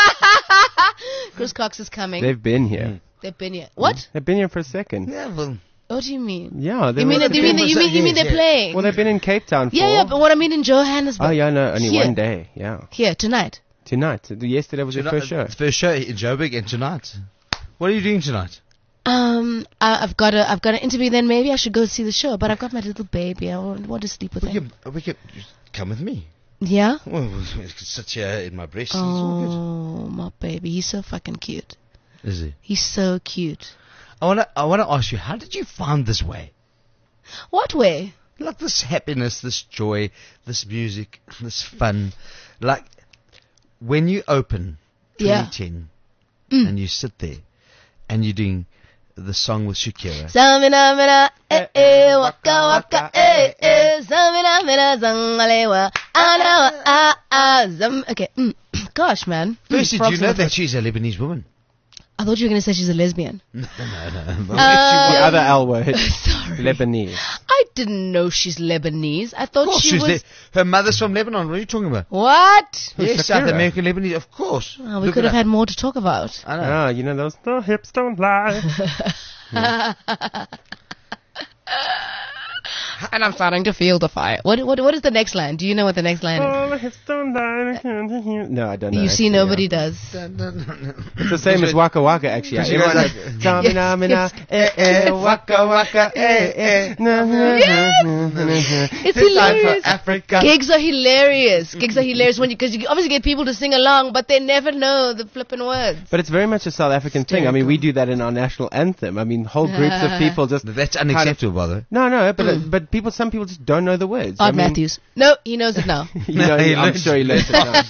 Speaker 9: Chris Cox is coming.
Speaker 3: They've been here.
Speaker 9: They've been here. What?
Speaker 3: They've been here for a second.
Speaker 2: Yeah, well,
Speaker 9: What do you mean?
Speaker 3: Yeah. They
Speaker 9: You mean,
Speaker 3: were-
Speaker 9: you mean, you mean, you mean they're
Speaker 2: Yeah.
Speaker 9: playing?
Speaker 3: Well, they've been in Cape Town for.
Speaker 9: yeah, yeah, but what I mean in Johannesburg.
Speaker 3: Oh yeah, no, only
Speaker 9: Here.
Speaker 3: one day. Yeah.
Speaker 9: Here tonight.
Speaker 3: Tonight. Yesterday was your
Speaker 2: tonight-
Speaker 3: first show.
Speaker 2: it's First show in Joburg and tonight. What are you doing tonight?
Speaker 9: Um, I, I've got a, I've got an interview. Then maybe I should go see the show. But I've got my little baby. I want, want to sleep with
Speaker 2: We
Speaker 9: him.
Speaker 2: could, we could come with me.
Speaker 9: Yeah.
Speaker 2: Well, we could sit here in my breast. and it's all
Speaker 9: Oh, my baby. He's so fucking cute.
Speaker 2: good. Is he?
Speaker 9: He's so cute.
Speaker 2: I wanna, I wanna ask you, how did you find this way?
Speaker 9: What way?
Speaker 2: Like this happiness, this joy, this music, this fun. Like when you open
Speaker 9: Yeah.
Speaker 2: twenty ten
Speaker 9: Mm.
Speaker 2: and you sit there and you're doing the song with Shakira.
Speaker 9: Samina mina eh eh waka waka eh eh samina mina zangalewa ana ah ah zam. Okay. Mm. Gosh, man.
Speaker 2: Firstly, do
Speaker 9: Frogs
Speaker 2: you
Speaker 9: in
Speaker 2: know
Speaker 9: my
Speaker 2: that
Speaker 9: throat.
Speaker 2: she's a Lebanese woman?
Speaker 9: I thought you were going to say she's a lesbian.
Speaker 2: No, no, no.
Speaker 3: the
Speaker 9: Um,
Speaker 3: other L word.
Speaker 9: Sorry.
Speaker 3: Lebanese.
Speaker 9: I didn't know she's Lebanese. I thought
Speaker 2: Of course,
Speaker 9: she
Speaker 2: she's
Speaker 9: was.
Speaker 2: Le- her mother's from Lebanon. What are you talking about?
Speaker 9: What?
Speaker 3: Who's
Speaker 2: Yes, South
Speaker 3: Shakira?
Speaker 2: American Lebanese, of course.
Speaker 9: Oh, we
Speaker 2: Look
Speaker 9: could
Speaker 2: it
Speaker 9: have
Speaker 2: up.
Speaker 9: had more to talk about.
Speaker 2: I know.
Speaker 3: Ah, you know those the hips don't lie.
Speaker 9: And I'm starting to feel the fire. What what what is the next line? Do you know what the next line is?
Speaker 3: Oh, the hips don't lie. No, I don't know.
Speaker 9: You see,
Speaker 3: actually,
Speaker 9: nobody
Speaker 3: yeah.
Speaker 9: does.
Speaker 3: It's the same as Waka Waka, actually.
Speaker 2: Because you
Speaker 3: Everyone's
Speaker 2: got
Speaker 3: like,
Speaker 2: like-
Speaker 3: Tamina, mina, eh, eh, Waka Waka, eh, eh, na, na,
Speaker 9: Yes!
Speaker 3: na, na, na.
Speaker 9: It's
Speaker 2: Time for
Speaker 9: hilarious.
Speaker 2: Africa.
Speaker 9: Gigs are hilarious. Gigs are hilarious when you because you obviously get people to sing along, but they never know the flipping words.
Speaker 3: But it's very much a South African thing. I mean, we do that in our national anthem. I mean, whole groups of people just.
Speaker 2: That's unacceptable, by the way.
Speaker 3: No, no, but uh, but people, some people just don't know the words. I
Speaker 9: Art
Speaker 3: mean,
Speaker 9: Matthews. No, he knows it now.
Speaker 3: You know,
Speaker 2: He
Speaker 3: I'm
Speaker 2: learned-
Speaker 3: sure he learned it now.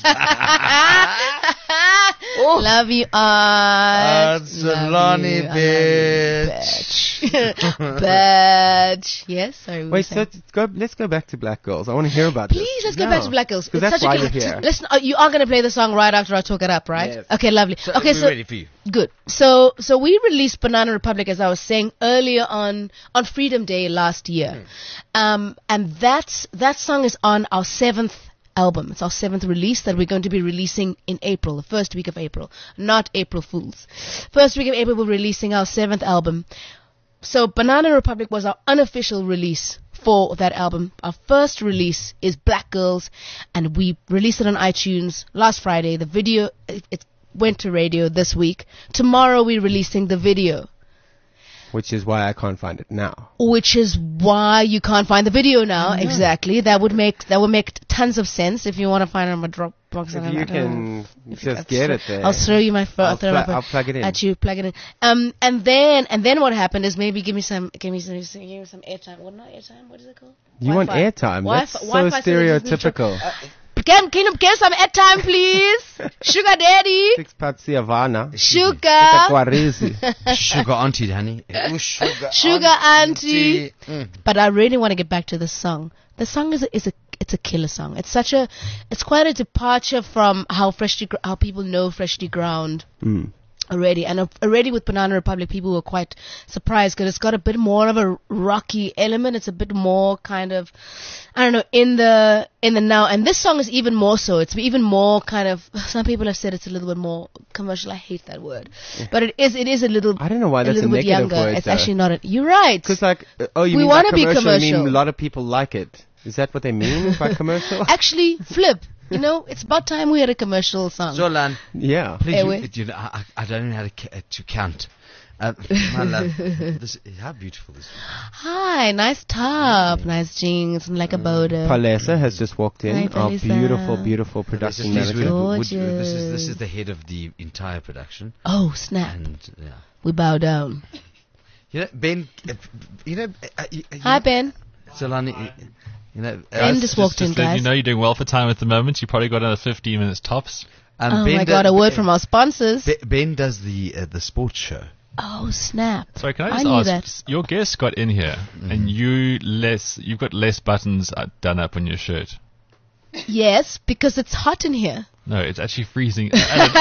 Speaker 9: Love you, Art.
Speaker 2: That's
Speaker 9: Love
Speaker 2: a Lonnie
Speaker 9: you. I love
Speaker 2: bitch.
Speaker 9: you, bitch. Bitch. Yes, sorry. we were
Speaker 3: Wait, so
Speaker 9: saying.
Speaker 3: t- go, let's go back to Black Girls. I want to hear about this.
Speaker 9: Please, let's go
Speaker 3: No.
Speaker 9: back to Black Girls.
Speaker 3: 'Cause
Speaker 9: It's
Speaker 3: that's
Speaker 9: such
Speaker 3: why
Speaker 9: a
Speaker 3: you're
Speaker 9: good-
Speaker 3: here.
Speaker 9: Listen, uh, you are going to play the song right after I talk it up, right?
Speaker 3: Yes.
Speaker 9: Okay, lovely.
Speaker 2: So
Speaker 9: okay,
Speaker 2: we're
Speaker 9: so
Speaker 2: ready for you.
Speaker 9: good. So, so we released Banana Republic, as I was saying earlier on on Freedom Day last year, um, and that's that song is on our seventh album. It's our seventh release that we're going to be releasing in April, the first week of April, not April Fools. First week of April, we're releasing our seventh album. So Banana Republic was our unofficial release for that album. Our first release is Black Girls, and we released it on iTunes last Friday. The video, it, it went to radio this week. Tomorrow we're releasing the video,
Speaker 3: Which is why I can't find it now.
Speaker 9: which is why you can't find the video now. Exactly. That would make that would make tons of sense if you want to find it on my Dropbox.
Speaker 3: If you can just get it there.
Speaker 9: I'll throw you my phone.
Speaker 3: I'll
Speaker 9: I'll, throw
Speaker 3: pla-
Speaker 9: my phone
Speaker 3: I'll plug it in.
Speaker 9: at you. Plug it in. Um, and then and then what happened is maybe give me some give me some give me some airtime. What not airtime? What is it called?
Speaker 3: You want
Speaker 9: Wi-Fi.
Speaker 3: airtime?
Speaker 9: Wi-Fi-
Speaker 3: That's so
Speaker 9: Wi-Fi services need to-
Speaker 3: stereotypical.
Speaker 9: Can can you get some airtime, please? Sugar daddy.
Speaker 3: Six Patsi Havana.
Speaker 9: Sugar.
Speaker 3: Quarezi.
Speaker 2: Sugar auntie, honey. Oh, sugar,
Speaker 9: Sugar auntie.
Speaker 2: Mm.
Speaker 9: But I really want to get back to the song. The song is a, is a it's a killer song. It's such a it's quite a departure from how freshly Gr- how people know Freshly Ground.
Speaker 3: Mm.
Speaker 9: already. And uh, already with Banana Republic, people were quite surprised because it's got a bit more of a rocky element. It's a bit more kind of, I don't know, in the in the now. And this song is even more so. It's even more kind of. Some people have said it's a little bit more commercial. I hate that word, but it is. It is a little.
Speaker 3: I don't know why
Speaker 9: a
Speaker 3: that's a
Speaker 9: little bit
Speaker 3: negative
Speaker 9: younger.
Speaker 3: word,
Speaker 9: It's
Speaker 3: though.
Speaker 9: actually not. A, you're right.
Speaker 3: Because like, uh, oh, you
Speaker 9: We
Speaker 3: mean by
Speaker 9: wanna be
Speaker 3: commercial? You mean
Speaker 9: commercial.
Speaker 3: a lot of people like it? Is that what they mean by commercial?
Speaker 9: Actually, flip. You know, it's about time we had a commercial song.
Speaker 2: Zolan,
Speaker 3: Yeah.
Speaker 2: please,
Speaker 9: Eh,
Speaker 2: you,
Speaker 9: wait.
Speaker 2: you know, I, I I don't know how to, ca- uh, to count. Uh, my love, this, how beautiful this is.
Speaker 9: Hi, nice top, nice jeans, and like a boda.
Speaker 3: Palesa has just walked in.
Speaker 9: Hi,
Speaker 3: Our
Speaker 9: Palesa.
Speaker 3: beautiful, beautiful
Speaker 2: This is,
Speaker 3: production
Speaker 2: this,
Speaker 3: manager.
Speaker 2: would- would- this is this
Speaker 9: Gorgeous.
Speaker 2: is the head of the entire production,
Speaker 9: Oh, snap.
Speaker 2: and yeah,
Speaker 9: We bow down.
Speaker 2: you know Ben, uh, you know, uh, you, you
Speaker 9: Hi,
Speaker 2: know,
Speaker 9: Ben.
Speaker 2: Zolani, uh, you know, uh,
Speaker 9: Ben just walked in,
Speaker 6: just let
Speaker 9: guys.
Speaker 6: you know you're doing well for time at the moment. You probably got another fifteen minutes tops.
Speaker 2: um,
Speaker 9: Oh
Speaker 2: Ben
Speaker 9: my
Speaker 2: do-
Speaker 9: God, a word
Speaker 2: Ben-
Speaker 9: from our sponsors.
Speaker 2: Ben, Ben does the uh, the sports show.
Speaker 9: Oh, snap.
Speaker 6: Sorry, can I
Speaker 9: I
Speaker 6: just
Speaker 9: knew
Speaker 6: ask?
Speaker 9: that.
Speaker 6: Your guest got in here, and you less. You've got less buttons uh, done up on your shirt.
Speaker 9: Yes, because it's hot in here.
Speaker 6: No, it's actually freezing. Alan,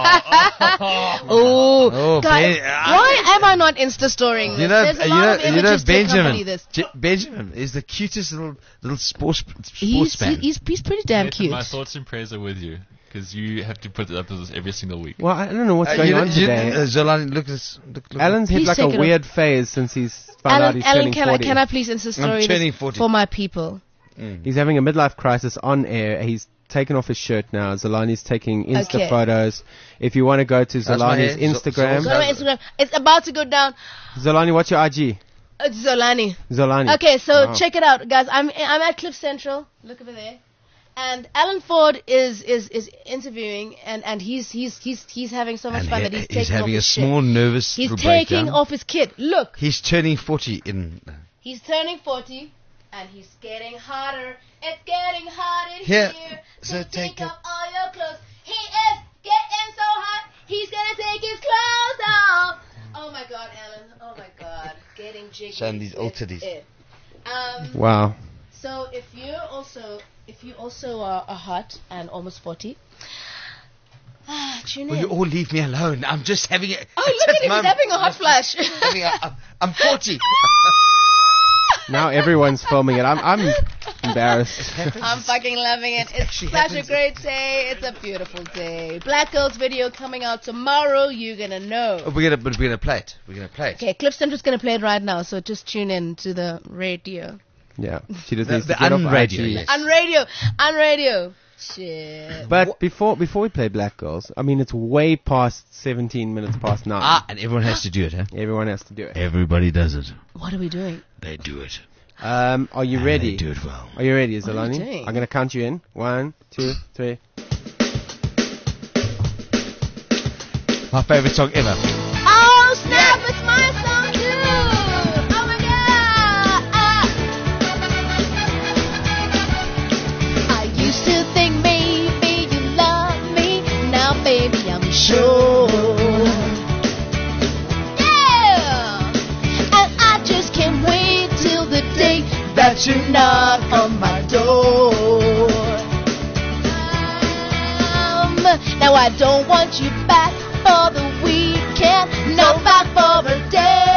Speaker 6: oh,
Speaker 9: Oh,
Speaker 2: Oh,
Speaker 9: God,
Speaker 2: Ben,
Speaker 9: why am I not Insta storing this?
Speaker 2: You know,
Speaker 9: There's a
Speaker 2: you
Speaker 9: lot
Speaker 2: know,
Speaker 9: of
Speaker 2: you know,
Speaker 9: images to accompany
Speaker 2: Benjamin.
Speaker 9: this.
Speaker 2: J- Benjamin is the cutest little little sports sports
Speaker 9: He's,
Speaker 2: fan.
Speaker 9: he's, he's pretty damn
Speaker 6: Nathan,
Speaker 9: cute.
Speaker 6: my thoughts and prayers are with you because you have to put up with this every single week.
Speaker 3: Well, I don't know what's
Speaker 2: Uh,
Speaker 3: going
Speaker 2: you know,
Speaker 3: on
Speaker 2: you-
Speaker 3: today.
Speaker 2: uh, Zolani, look, at this, look, look.
Speaker 3: Alan's hit
Speaker 9: Please
Speaker 3: like
Speaker 9: take
Speaker 3: a
Speaker 9: it
Speaker 3: weird phase since he's found out
Speaker 9: Alan,
Speaker 3: he's
Speaker 9: Alan
Speaker 3: turning
Speaker 9: can, I,
Speaker 3: forty.
Speaker 9: can I please Insta story
Speaker 2: turning
Speaker 9: this
Speaker 2: forty.
Speaker 9: for my people?
Speaker 3: He's having a midlife crisis on air. He's taken off his shirt now. Zolani's taking Insta
Speaker 9: Okay.
Speaker 3: photos. If you want to go to
Speaker 2: That's my
Speaker 3: Zolani's
Speaker 2: hair. Zo-
Speaker 3: Instagram,
Speaker 9: Go to my Instagram. It's about to go down.
Speaker 3: Zolani, what's your I G?
Speaker 9: It's Zolani.
Speaker 3: Zolani.
Speaker 9: Okay, so
Speaker 3: Wow.
Speaker 9: check it out, guys. I'm I'm at Cliff Central. Look over there, and Alan Ford is is, is interviewing, and, and he's he's he's he's having so much
Speaker 2: And
Speaker 9: fun
Speaker 2: he-
Speaker 9: that he's,
Speaker 2: he's
Speaker 9: taking
Speaker 2: having
Speaker 9: off
Speaker 2: a
Speaker 9: his
Speaker 2: small
Speaker 9: shit.
Speaker 2: nervous
Speaker 9: He's
Speaker 2: little
Speaker 9: taking
Speaker 2: breakdown.
Speaker 9: off his kit. Look,
Speaker 2: He's turning forty in.
Speaker 9: he's turning forty, and he's getting hotter. It's getting hot in
Speaker 2: Here,
Speaker 9: here.
Speaker 2: so
Speaker 9: So
Speaker 2: take
Speaker 9: take
Speaker 2: a-
Speaker 9: off all your clothes. He is getting so hot. He's gonna take his clothes off. Oh my God, Alan. Oh my God, getting jiggy.
Speaker 2: Son, these old
Speaker 9: with
Speaker 2: titties.
Speaker 9: it. Um.
Speaker 3: Wow.
Speaker 9: So if you also if you also are, are hot and almost forty, ah, tune
Speaker 2: Will
Speaker 9: in.
Speaker 2: you all leave me alone? I'm just having a.
Speaker 9: Oh, look at him! He's having a hot flash.
Speaker 2: having a, I'm- I'm forty.
Speaker 3: Now everyone's filming it. I'm I'm embarrassed.
Speaker 9: I'm fucking loving it. It's
Speaker 2: actually
Speaker 9: such a
Speaker 2: happens.
Speaker 9: great day. It's a beautiful day. Black Girls video coming out tomorrow. You're gonna know.
Speaker 2: Oh, we're gonna, but we're gonna play it. We're gonna play it.
Speaker 9: Okay, Cliff Central's gonna play it right now. So just tune in to the radio.
Speaker 3: Yeah, she just
Speaker 2: The-
Speaker 3: needs
Speaker 2: the
Speaker 3: to get off
Speaker 2: unradio,
Speaker 3: I G.
Speaker 2: yes.
Speaker 9: On radio. On radio. Shit.
Speaker 3: But before before we play Black Girls, I mean it's way past seventeen minutes past nine.
Speaker 2: Ah, and everyone has to do it, huh?
Speaker 3: Everyone has to do it.
Speaker 2: Everybody does it.
Speaker 9: What are we doing?
Speaker 2: They do it.
Speaker 3: Um, are you
Speaker 2: And
Speaker 3: ready?
Speaker 2: They do it well.
Speaker 3: Are you ready,
Speaker 9: What are we
Speaker 3: Zolani?
Speaker 9: doing?
Speaker 3: I'm gonna count you in. One, two, three.
Speaker 2: My favorite song ever.
Speaker 9: Oh snap! It's my song too. Oh my God. I used to think maybe you love me. Now, baby, I'm sure. Yeah. And I just can't wait till the day that you knock on my door. Um, now I don't want you back for the weekend, no back for a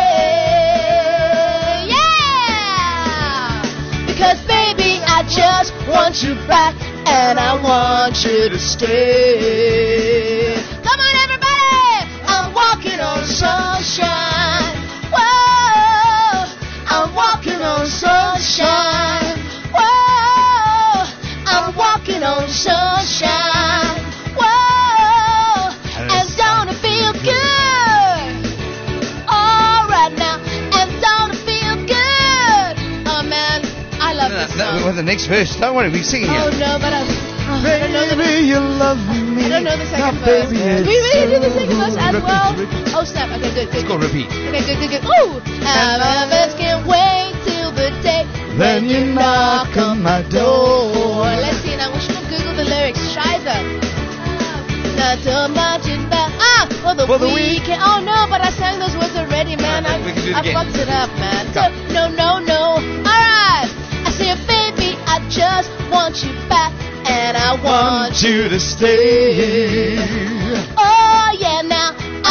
Speaker 9: day. Yeah, because baby, I just want you back, and I want you to stay. Come on, everybody! I'm walking on sunshine. Whoa, I'm walking on sunshine. Whoa, I'm walking on sunshine. Whoa, and don't it feel good? All right now, and don't it feel good? Oh man, I love
Speaker 2: No,
Speaker 9: this
Speaker 2: no,
Speaker 9: song.
Speaker 2: no, the next verse. Don't worry, we're singing
Speaker 9: Oh
Speaker 2: here.
Speaker 9: no, but I, oh, I don't know the
Speaker 3: you love me.
Speaker 9: I don't know the second verse. Did we really do the second verse as well? Oh snap! Okay, good, good.
Speaker 2: Let's go repeat.
Speaker 9: Okay, good, good, good. Ooh! I just can't wait till the day when you knock on my door. Let's see now. We should have Googled the lyrics. Scheiße. Not so much in the ah for the,
Speaker 2: For the
Speaker 9: weekend. Oh no, but I sang those words already, man. I,
Speaker 2: We can do it
Speaker 9: I
Speaker 2: again.
Speaker 9: fucked it up, man. So, no, no, no. All right. I said, baby, I just want you back, and I want you to stay. Oh yeah, now I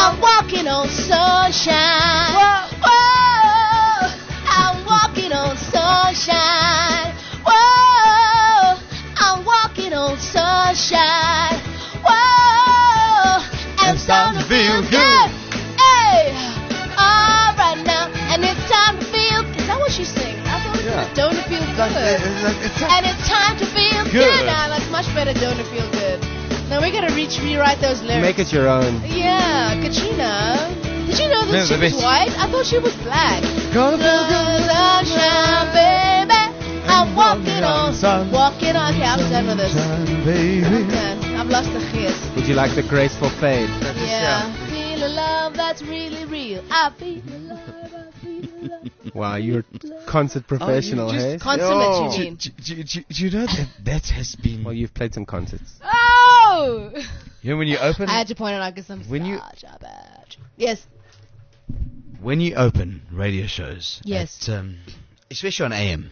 Speaker 9: I'm walking on sunshine. Whoa, I'm walking on sunshine. Whoa, I'm walking on sunshine. Whoa, and it's time to feel good. Hey, all right now, and it's time to feel. Is that what she sings? I thought it was Don't It Feel Good. And it's time to feel good. good. Now that's much better. Don't It Feel Good. Now we're gonna reach rewrite those lyrics.
Speaker 3: Make it your own.
Speaker 9: Yeah, Katrina. Did you know that
Speaker 2: No,
Speaker 9: she
Speaker 2: the
Speaker 9: was
Speaker 2: best.
Speaker 9: white? I thought she was black.
Speaker 2: Gonna feel
Speaker 9: Sunshine, baby. I'm walking on,
Speaker 2: sun.
Speaker 9: walking on. Okay, I'm done with this.
Speaker 2: baby.
Speaker 9: I'm done. I've lost the khiz.
Speaker 3: Would you like the graceful fade?
Speaker 9: Yeah. Feel a love that's really real. I feel a love, I feel a love.
Speaker 3: Wow, you're a concert professional,
Speaker 2: just
Speaker 3: hey?
Speaker 9: Consummate,
Speaker 2: Do,
Speaker 9: you mean?
Speaker 2: do, do, do, do you know that that has been...
Speaker 3: Well, you've played some concerts.
Speaker 9: Oh!
Speaker 2: You know when you open...
Speaker 9: I had to point it out because I'm
Speaker 2: When you-
Speaker 9: such a bitch. Yes.
Speaker 2: When you open radio shows...
Speaker 9: Yes.
Speaker 2: At, um, especially on A M.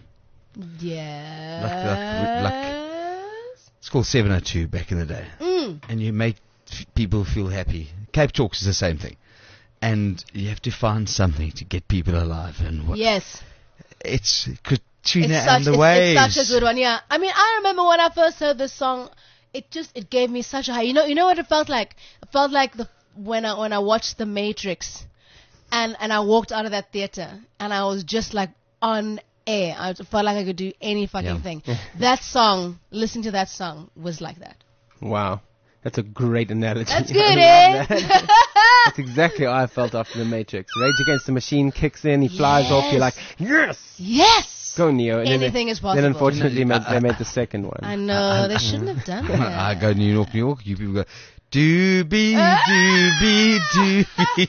Speaker 9: Yes.
Speaker 2: like- It's called seven oh two back in the day.
Speaker 9: Mm.
Speaker 2: And you make f- people feel happy. Cape Talks is the same thing. And you have to find something to get people alive. And what,
Speaker 9: Yes.
Speaker 2: It's Katrina
Speaker 9: It's such,
Speaker 2: and the
Speaker 9: it's,
Speaker 2: Waves.
Speaker 9: it's such a good one, yeah. I mean, I remember when I first heard this song, it just it gave me such a high. You know, you know what it felt like? It felt like the when I when I watched The Matrix, and and I walked out of that theater, and I was just like on air. I felt like I could do any fucking
Speaker 2: Yeah.
Speaker 9: thing. That song, listening to that song, was like that.
Speaker 3: Wow. That's a great analogy.
Speaker 9: That's
Speaker 3: I
Speaker 9: good,
Speaker 3: love
Speaker 9: eh?
Speaker 3: that. That's exactly how I felt after The Matrix. Rage Against the Machine kicks in, he flies off, you're like, yes!
Speaker 9: Yes.
Speaker 3: Go, Neo. And then they-
Speaker 9: Anything is
Speaker 3: Then
Speaker 9: possible.
Speaker 3: unfortunately made, they made the second one.
Speaker 9: I know they shouldn't have done that.
Speaker 2: I go New York, New York. You people go, doobie, doobie, doobie.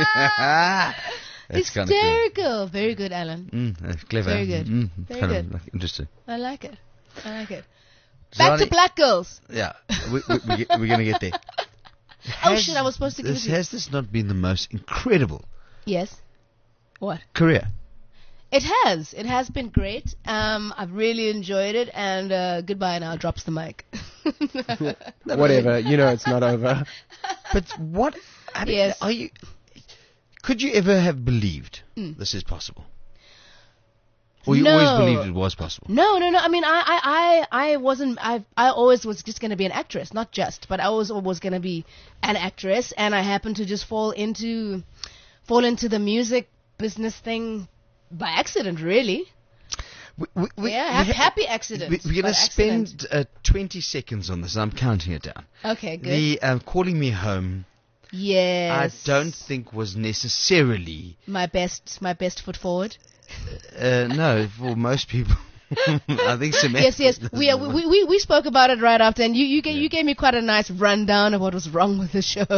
Speaker 2: That's kind of cool.
Speaker 9: Hysterical. Very good, Alan.
Speaker 2: Mm, that's clever.
Speaker 9: Very good.
Speaker 2: Mm,
Speaker 9: Very
Speaker 2: kind
Speaker 9: good.
Speaker 2: Of like interesting.
Speaker 9: I like it. I like it. Back to
Speaker 2: Zani-
Speaker 9: Black Girls.
Speaker 2: Yeah, we, we, we, get- we're going to get there.
Speaker 9: Oh
Speaker 2: Has
Speaker 9: shit! I was supposed to give
Speaker 2: this,
Speaker 9: you.
Speaker 2: Has this not been the most incredible
Speaker 9: Yes. What?
Speaker 2: career?
Speaker 9: It has. It has been great. Um, I've really enjoyed it. And uh, goodbye now. Drops the mic.
Speaker 3: Whatever, you know it's not over.
Speaker 2: But what? I mean,
Speaker 9: Yes.
Speaker 2: are you? Could you ever have believed
Speaker 9: Mm.
Speaker 2: this is possible? Or you
Speaker 9: No.
Speaker 2: always believed it was possible?
Speaker 9: No, no, no. I mean, I, I, I, I wasn't. I, I always was just going to be an actress, not just, but I was always going to be an actress, and I happened to just fall into, fall into the music business thing by accident, really.
Speaker 2: We, we, we,
Speaker 9: Yeah,
Speaker 2: we
Speaker 9: have
Speaker 2: ha-
Speaker 9: happy accidents,
Speaker 2: We, we're going
Speaker 9: by
Speaker 2: to
Speaker 9: accident.
Speaker 2: spend uh, twenty seconds on this. I'm counting it down.
Speaker 9: Okay, good.
Speaker 2: The um, Calling Me Home,
Speaker 9: yes.
Speaker 2: I don't think was necessarily.
Speaker 9: My best, my best foot forward.
Speaker 2: Uh, no, for most people. I think Samantha.
Speaker 9: Yes, yes. We, uh, we we we spoke about it right after, and you you gave, you gave me quite a nice rundown of what was wrong with the show.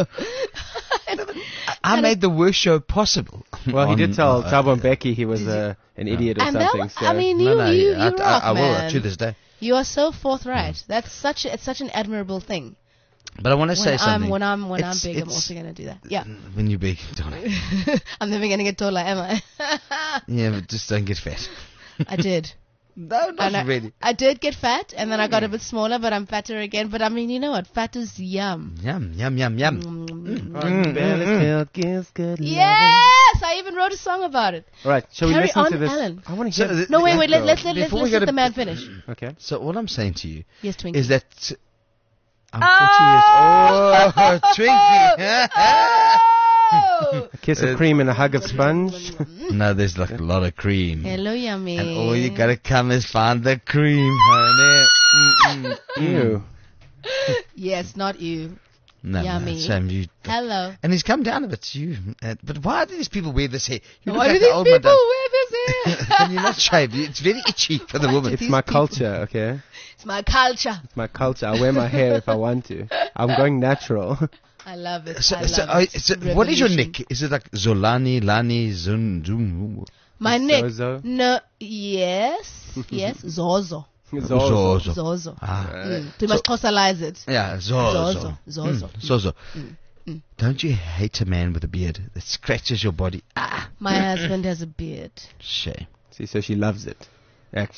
Speaker 2: I made the worst show possible.
Speaker 3: Well, he
Speaker 2: on-
Speaker 3: did tell
Speaker 2: uh,
Speaker 3: Thabo Mbeki he was uh, an idiot or
Speaker 9: And that
Speaker 3: something.
Speaker 9: wa-
Speaker 3: So.
Speaker 9: I mean,
Speaker 2: No,
Speaker 9: you
Speaker 2: no,
Speaker 9: you,
Speaker 2: I,
Speaker 9: you
Speaker 2: I,
Speaker 9: rock,
Speaker 2: I will
Speaker 9: man.
Speaker 2: to this day.
Speaker 9: You are so forthright. That's such a, it's such an admirable thing.
Speaker 2: But I want to say
Speaker 9: When
Speaker 2: something.
Speaker 9: I'm when I'm when I'm
Speaker 2: It's-
Speaker 9: big, I'm
Speaker 2: it's-
Speaker 9: also gonna do that. Yeah.
Speaker 2: When you're big, don't I?
Speaker 9: I'm never gonna get taller, am I?
Speaker 2: Yeah, but just don't get fat.
Speaker 9: I did.
Speaker 2: No, not
Speaker 9: And I,
Speaker 2: really.
Speaker 9: I did get fat, and then I got a bit smaller, but I'm fatter again. But I mean, you know what? Fat is yum.
Speaker 2: Yum, yum, yum, yum.
Speaker 3: Mm, Bellefield gives good love.
Speaker 9: Yes, I even wrote a song about it.
Speaker 3: Right, shall we
Speaker 9: Carry
Speaker 3: listen
Speaker 9: on,
Speaker 3: to this?
Speaker 9: Alan.
Speaker 3: I want to
Speaker 2: So
Speaker 3: hear.
Speaker 2: the-
Speaker 9: No, wait,
Speaker 2: the-
Speaker 9: wait. Let, let's let, let's,
Speaker 2: Before we
Speaker 9: let's
Speaker 2: go
Speaker 9: let
Speaker 2: to-
Speaker 9: the man finish.
Speaker 3: Okay.
Speaker 2: So all I'm saying to you
Speaker 9: Yes, Twinkie.
Speaker 2: is that I'm forty years. Oh, Twinkie.
Speaker 9: Oh!
Speaker 3: A kiss of cream and a hug of sponge.
Speaker 2: No, there's like a lot of cream.
Speaker 9: Hello, yummy.
Speaker 2: And all you gotta come is find the cream, honey. Mm-mm.
Speaker 3: Ew.
Speaker 9: Yes, not you.
Speaker 2: No, no,
Speaker 9: Yummy.
Speaker 2: shame you.
Speaker 9: Hello.
Speaker 2: And he's come down a bit. You, uh, but why do these people wear this hair? You look
Speaker 9: Why
Speaker 2: like
Speaker 9: do
Speaker 2: the
Speaker 9: these
Speaker 2: old
Speaker 9: people
Speaker 2: madame.
Speaker 9: wear this hair?
Speaker 2: And you're not shaved. It's very itchy for the woman.
Speaker 3: It's my culture, okay?
Speaker 9: It's my culture.
Speaker 3: It's my culture. I wear my hair if I want to. I'm going natural.
Speaker 9: I love it.
Speaker 2: So,
Speaker 9: I
Speaker 2: so,
Speaker 9: love
Speaker 2: uh,
Speaker 9: it.
Speaker 2: so what is your
Speaker 9: Revolution.
Speaker 2: nick? Is it like Zolani, Lani, Zun, Zoom?
Speaker 9: My nick.
Speaker 3: Zozo?
Speaker 9: No. Yes. Yes. Zozo.
Speaker 3: Zozo.
Speaker 2: Zozo.
Speaker 9: Zozo.
Speaker 2: Ah.
Speaker 9: Mm. We must tossalize it.
Speaker 2: Yeah, Zozo.
Speaker 9: Zozo. Zozo.
Speaker 2: Mm, Zozo. Don't you hate a man with a beard that scratches your body? Ah,
Speaker 9: My husband has a beard.
Speaker 2: shame.
Speaker 3: See, so she loves it, actually.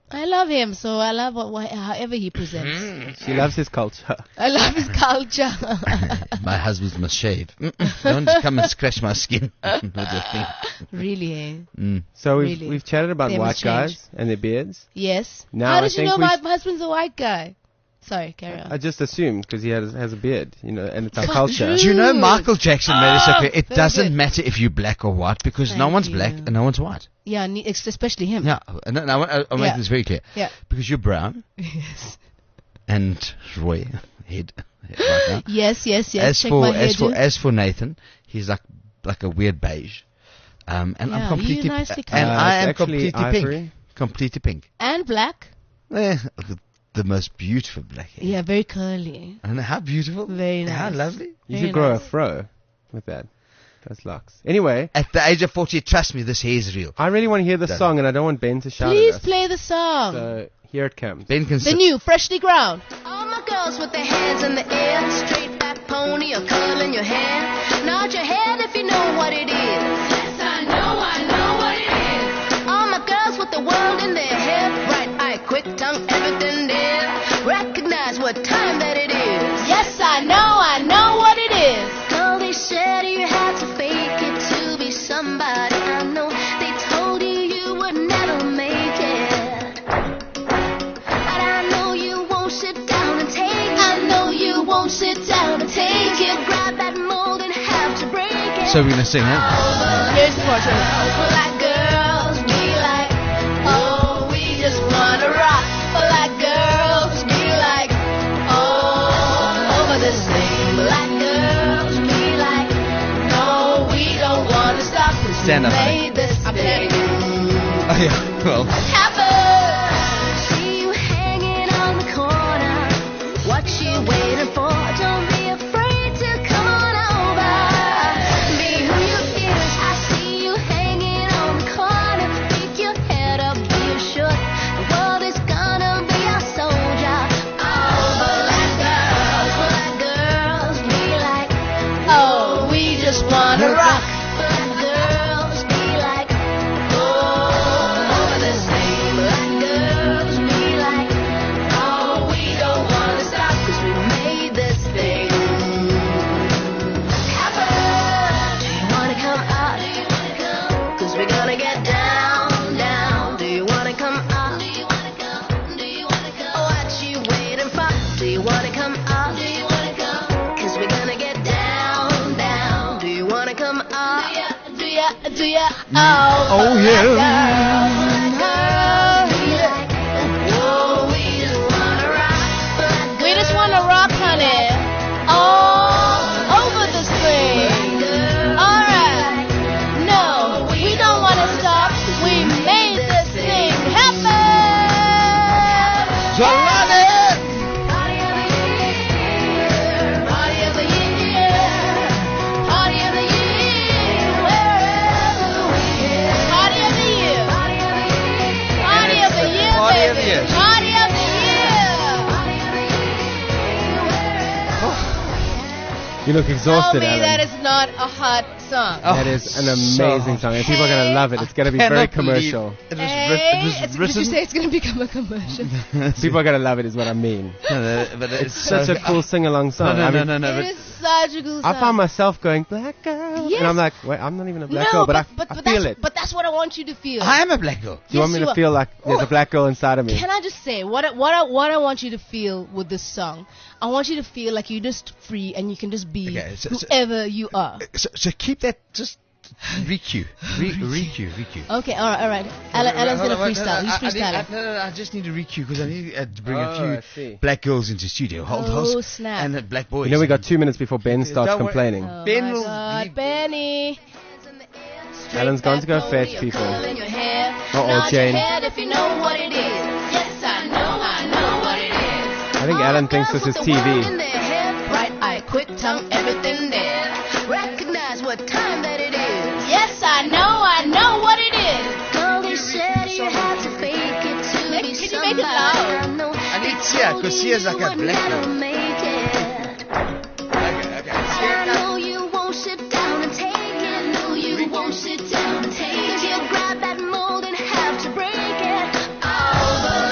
Speaker 9: I love him, so I love what, wha- however he presents.
Speaker 3: She loves his culture.
Speaker 9: I love his culture.
Speaker 2: My husband must shave. Mm-mm. Don't come and scratch my skin with the thing.
Speaker 9: Really, eh?
Speaker 2: Mm.
Speaker 3: So we've
Speaker 9: Really?
Speaker 3: we've chatted about
Speaker 9: They
Speaker 3: white
Speaker 9: must change.
Speaker 3: guys and their beards.
Speaker 9: Yes.
Speaker 3: Now
Speaker 9: How
Speaker 3: I
Speaker 9: did you
Speaker 3: think
Speaker 9: know
Speaker 3: we
Speaker 9: my
Speaker 3: sh-
Speaker 9: husband's a white guy? Sorry, carry on.
Speaker 3: I just assumed because he has has a beard, you know, and it's our
Speaker 9: Fuck
Speaker 3: culture.
Speaker 9: you.
Speaker 2: Do you know
Speaker 9: Dude.
Speaker 2: Michael Jackson made it so
Speaker 9: Oh,
Speaker 2: clear? It
Speaker 9: very
Speaker 2: doesn't
Speaker 9: good.
Speaker 2: matter if you're black or white because no
Speaker 9: Thank
Speaker 2: one's
Speaker 9: you.
Speaker 2: black and no one's white.
Speaker 9: Yeah, ne- ex- especially him.
Speaker 2: Yeah, and I, I, I'll make
Speaker 9: Yeah.
Speaker 2: this very clear.
Speaker 9: Yeah.
Speaker 2: Because you're brown
Speaker 9: Yes.
Speaker 2: and Roy, head, right now.
Speaker 9: Yes, yes, yes.
Speaker 2: as
Speaker 9: Check
Speaker 2: for
Speaker 9: my
Speaker 2: as for
Speaker 9: hairdo.
Speaker 2: as for Nathan, he's like like a weird beige, um, and
Speaker 9: Yeah,
Speaker 2: I'm
Speaker 9: you
Speaker 2: completely
Speaker 9: nicely
Speaker 2: and
Speaker 3: Uh,
Speaker 2: I
Speaker 3: it's
Speaker 2: am
Speaker 3: actually
Speaker 2: completely
Speaker 3: ivory.
Speaker 2: pink, completely pink.
Speaker 9: And black.
Speaker 2: Eh, the most beautiful black hair.
Speaker 9: Yeah, very curly.
Speaker 2: And how beautiful,
Speaker 9: Very
Speaker 2: how
Speaker 9: nice.
Speaker 2: lovely.
Speaker 3: You
Speaker 9: Very
Speaker 3: should grow
Speaker 9: nice.
Speaker 3: a fro with that. Those locks. Anyway,
Speaker 2: At the age of forty, trust me, this hair is real.
Speaker 3: I really want to hear the
Speaker 2: Done.
Speaker 3: song, and I don't want Ben to shout
Speaker 9: Please
Speaker 3: at us.
Speaker 9: play the song.
Speaker 3: So here it comes.
Speaker 2: Ben can
Speaker 9: the
Speaker 2: sit.
Speaker 9: new, freshly ground.
Speaker 8: All my girls with their hands in the air, straight back pony or curling your hair. Nod your head if you know what it is. Yes, I know, I know what it is. All my girls with the world in their head, bright eye, quick tongue, everything there. Recognize what time that it is.
Speaker 9: Yes, I know, I know what it is.
Speaker 8: Girl, they said you had to fake it to be somebody I know. They told you you would never make it. But I know you won't sit down and take it. I know you won't sit down and take it. Grab that mold and have to break it.
Speaker 2: So we're gonna sing, huh?
Speaker 9: Here's the part.
Speaker 8: Black girls be like, oh, we just wanna rock. Black girls be like, oh, over this thing. Black girls be like, no, we don't wanna stop. 'Cause we
Speaker 2: Stand up,
Speaker 8: made this thing
Speaker 2: Oh yeah. Well,
Speaker 8: happen. See you hanging on the corner. What you waiting for? Don't be afraid to come on over. Be who you is. I see you hanging on the corner. Keep your head up, be assured. The world is gonna be our soldier. Oh, black girls, black girls be like, oh, we just wanna rock. Black girls be like, oh, over this thing. Black girls be like, oh, we don't wanna stop 'cause we made this thing happen. Do you wanna come out? Do you wanna come? 'Cause we're gonna get down, down. Do you wanna come out? Do you wanna come? Do you wanna come? What you waiting for? Do you wanna come out? Do you wanna come? 'Cause we're gonna get down, down. Do you wanna come out?
Speaker 9: Do ya, do ya, oh,
Speaker 2: Oh, yeah.
Speaker 8: Black girls be like, oh, we just wanna rock. Black
Speaker 9: We just wanna rock, honey. All over the spring. Alright. No, we don't wanna stop. We made this thing happen.
Speaker 8: Party of the year, party of the year, party of the year, wherever we are.
Speaker 9: Party of the year.
Speaker 8: Party of the year,
Speaker 9: Party of the year,
Speaker 2: Party of the
Speaker 9: baby.
Speaker 2: year.
Speaker 9: Party of the year.
Speaker 8: party of the year,
Speaker 3: You look
Speaker 9: Tell
Speaker 3: exhausted,
Speaker 9: me
Speaker 3: Alan.
Speaker 9: that is not a hot song.
Speaker 2: Oh,
Speaker 3: That is an amazing
Speaker 2: so-
Speaker 3: song, and people are going to love it. It's going to be
Speaker 2: Cannot
Speaker 3: very
Speaker 2: believe
Speaker 3: commercial.
Speaker 2: It was,
Speaker 9: Hey,
Speaker 2: writ- it was
Speaker 9: it's- did
Speaker 2: written.
Speaker 9: you say it's going to become a commercial?
Speaker 3: People are going to love it, is what I mean.
Speaker 2: No, no, but it's,
Speaker 3: It's such a cool sing-along
Speaker 2: No,
Speaker 3: song.
Speaker 2: no,
Speaker 3: I
Speaker 2: no,
Speaker 3: mean,
Speaker 2: no, no.
Speaker 9: It
Speaker 2: But
Speaker 9: is such a cool song.
Speaker 3: I found myself going, black girl.
Speaker 9: Yes.
Speaker 3: And I'm like, wait, I'm not even a black
Speaker 9: no,
Speaker 3: girl, but,
Speaker 9: but,
Speaker 3: I,
Speaker 9: but,
Speaker 3: I
Speaker 9: but
Speaker 3: feel
Speaker 9: that's,
Speaker 3: it.
Speaker 9: But that's what I want you to feel.
Speaker 2: I am a black girl.
Speaker 3: Do you want
Speaker 9: Yes,
Speaker 3: me
Speaker 9: you
Speaker 3: to
Speaker 9: are.
Speaker 3: feel like there's
Speaker 9: Oh.
Speaker 3: a black girl inside of me?
Speaker 9: Can I just say what I, what I, what I want you to feel with this song? I want you to feel like you're just free and you can just be
Speaker 2: Okay, so- so-
Speaker 9: whoever you are.
Speaker 2: So, so keep that just re-cue, re- re-cue, re-cue.
Speaker 9: Okay, all right, all right. Alan, Alan's
Speaker 2: Hold
Speaker 9: gonna
Speaker 2: on,
Speaker 9: freestyle. He's
Speaker 2: I- I need- I-
Speaker 9: freestyling.
Speaker 2: No, no, no, I just need to re-cue because I need uh, to bring
Speaker 3: Oh,
Speaker 2: a
Speaker 3: I
Speaker 2: few
Speaker 3: see.
Speaker 2: black girls into studio. Hold,
Speaker 9: Oh,
Speaker 2: hold,
Speaker 9: snap.
Speaker 2: and uh, black boys.
Speaker 3: You know, we got two minutes before Ben starts
Speaker 2: Don't worry.
Speaker 3: complaining.
Speaker 9: Oh
Speaker 2: Ben
Speaker 9: my
Speaker 2: will
Speaker 9: God,
Speaker 2: leave-
Speaker 9: Benny.
Speaker 3: Alan's gone to go
Speaker 9: Straight
Speaker 3: fetch
Speaker 9: back
Speaker 3: people.
Speaker 9: curl in your hair.
Speaker 3: Uh-oh,
Speaker 9: Nod your
Speaker 3: Jane.
Speaker 9: head if you know what it is. Yes, I know, I know what it is.
Speaker 3: I think Alan thinks this is T V.
Speaker 8: Bright eye, quick tongue, everything there. Recognize what time that it is.
Speaker 9: Yes, I know, I know what it is.
Speaker 8: Girl, they said you had to fake it to
Speaker 9: Make-
Speaker 8: be
Speaker 9: can you
Speaker 8: somebody
Speaker 9: make it loud?
Speaker 8: I know.
Speaker 2: I need Sia, because Sia's like a black
Speaker 8: Never
Speaker 2: girl.
Speaker 8: make it.
Speaker 2: Okay, okay.
Speaker 8: I know you won't sit down and take it. No, you won't sit down and take it. You'll grab that mold and have to break it. Oh,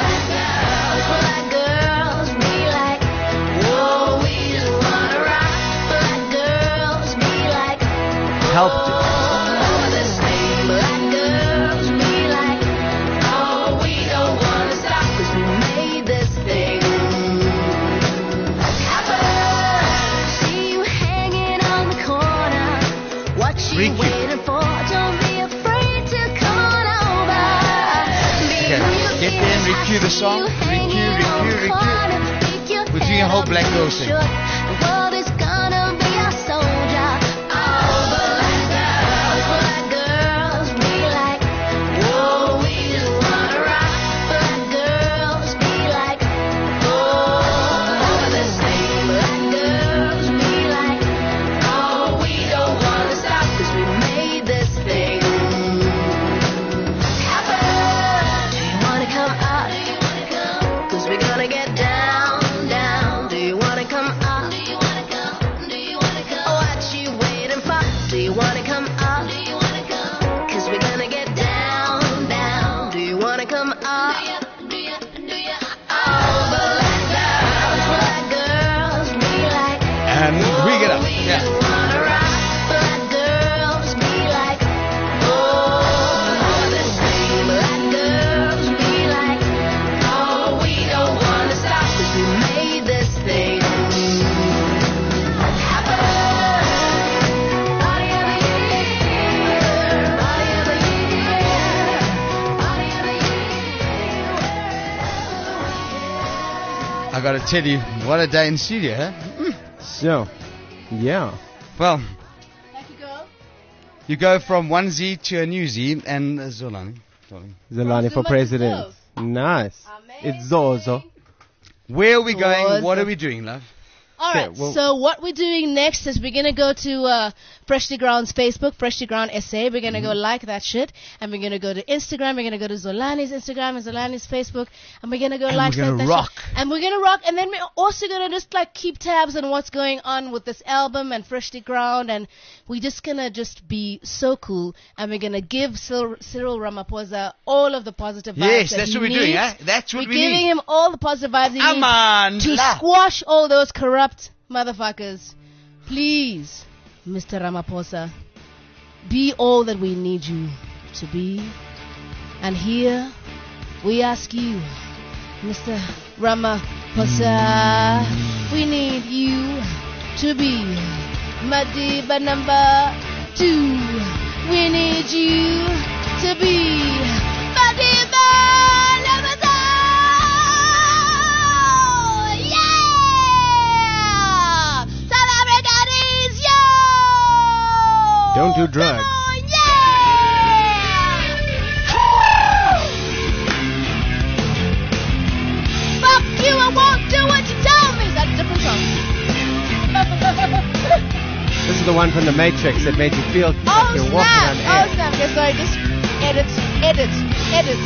Speaker 2: song. Riku, Riku, Riku. We're doing a whole Black Girl thing.
Speaker 8: The world is gonna be our soldier. All the black girls, black girls be like, whoa, we just wanna rock. Black girls be like, oh, over the same. Black girls be like, oh, we don't wanna stop 'cause we made this thing happen. Do you wanna come up? 'Cause we're gonna get down, down. Do you wanna come up? Do you wanna come? Do you wanna come? What you waiting for? Do you wanna come up? Do you wanna come? 'Cause we're gonna get down, down. Do you wanna come up? Do you, do you? All the black girls, black girls be like,
Speaker 2: And we get up.
Speaker 8: we
Speaker 2: Yeah.
Speaker 8: just wanna rock. Black girls be like, oh, the same. Black girls be like, oh, we don't wanna stop 'cause we made this thing happen. Party of the year, party of the year, party of the year.
Speaker 2: I gotta tell you, what a day in studio, huh?
Speaker 3: So, yeah.
Speaker 2: Well,
Speaker 9: Like you go.
Speaker 2: you go from one Z to a new Z, and uh, Zolani, darling.
Speaker 3: Zolani for
Speaker 9: Zuma to
Speaker 3: president.
Speaker 9: Zoe.
Speaker 3: Nice. It's Zozo.
Speaker 2: Where are we going?
Speaker 9: Was
Speaker 2: What
Speaker 9: it-
Speaker 2: are we doing, love?
Speaker 9: All
Speaker 3: Okay,
Speaker 9: right.
Speaker 3: well-
Speaker 9: so what we're doing next is we're gonna go to uh, Freshly Ground's Facebook, Freshly Ground S A. We're gonna go like that shit, and we're gonna go to Instagram. We're gonna go to Zolani's Instagram and Zolani's Facebook, and we're gonna go
Speaker 2: And
Speaker 9: like
Speaker 2: we're gonna
Speaker 9: that, that
Speaker 2: rock.
Speaker 9: shit. And we're gonna rock, and then we're also gonna just like keep tabs on what's going on with this album and Freshly Ground, and we're just gonna just be so cool, and we're gonna give Cyril, Cyril Ramaphosa all of the positive vibes.
Speaker 2: Yes,
Speaker 9: that
Speaker 2: that's
Speaker 9: he
Speaker 2: what we're doing,
Speaker 9: needs.
Speaker 2: huh? That's what
Speaker 9: we're
Speaker 2: we
Speaker 9: giving
Speaker 2: need.
Speaker 9: him all the positive vibes he needs
Speaker 2: Aman,
Speaker 9: to
Speaker 2: la.
Speaker 9: squash all those corrupt motherfuckers. Please, Mister Ramaphosa, be all that we need you to be. And here we ask you, Mister Ramaphosa, we need you to be Madiba number two. We need you to be Madiba number two. Yeah! South Africa needs you!
Speaker 3: Don't do drugs.
Speaker 9: Come on, yeah! Fuck you, I won't do what you tell me. That's a different song.
Speaker 3: This is the one from the Matrix that made you feel like
Speaker 9: Oh
Speaker 3: you're walking
Speaker 9: snap!
Speaker 3: on
Speaker 9: Oh
Speaker 3: air.
Speaker 9: snap! Okay, sorry, just edit, edit, edit.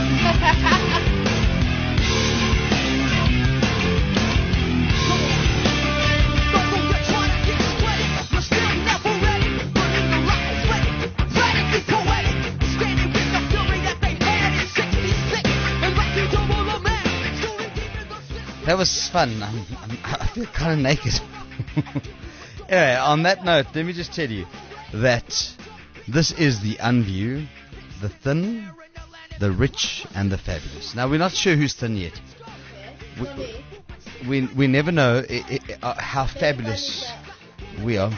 Speaker 2: That was fun. I'm, I'm, I feel kind of naked. Anyway, on that note, let me just tell you that this is the Unview, the thin, the rich, and the fabulous. Now, we're not sure who's thin yet. We, we, we never know I, I, uh, how fabulous we are.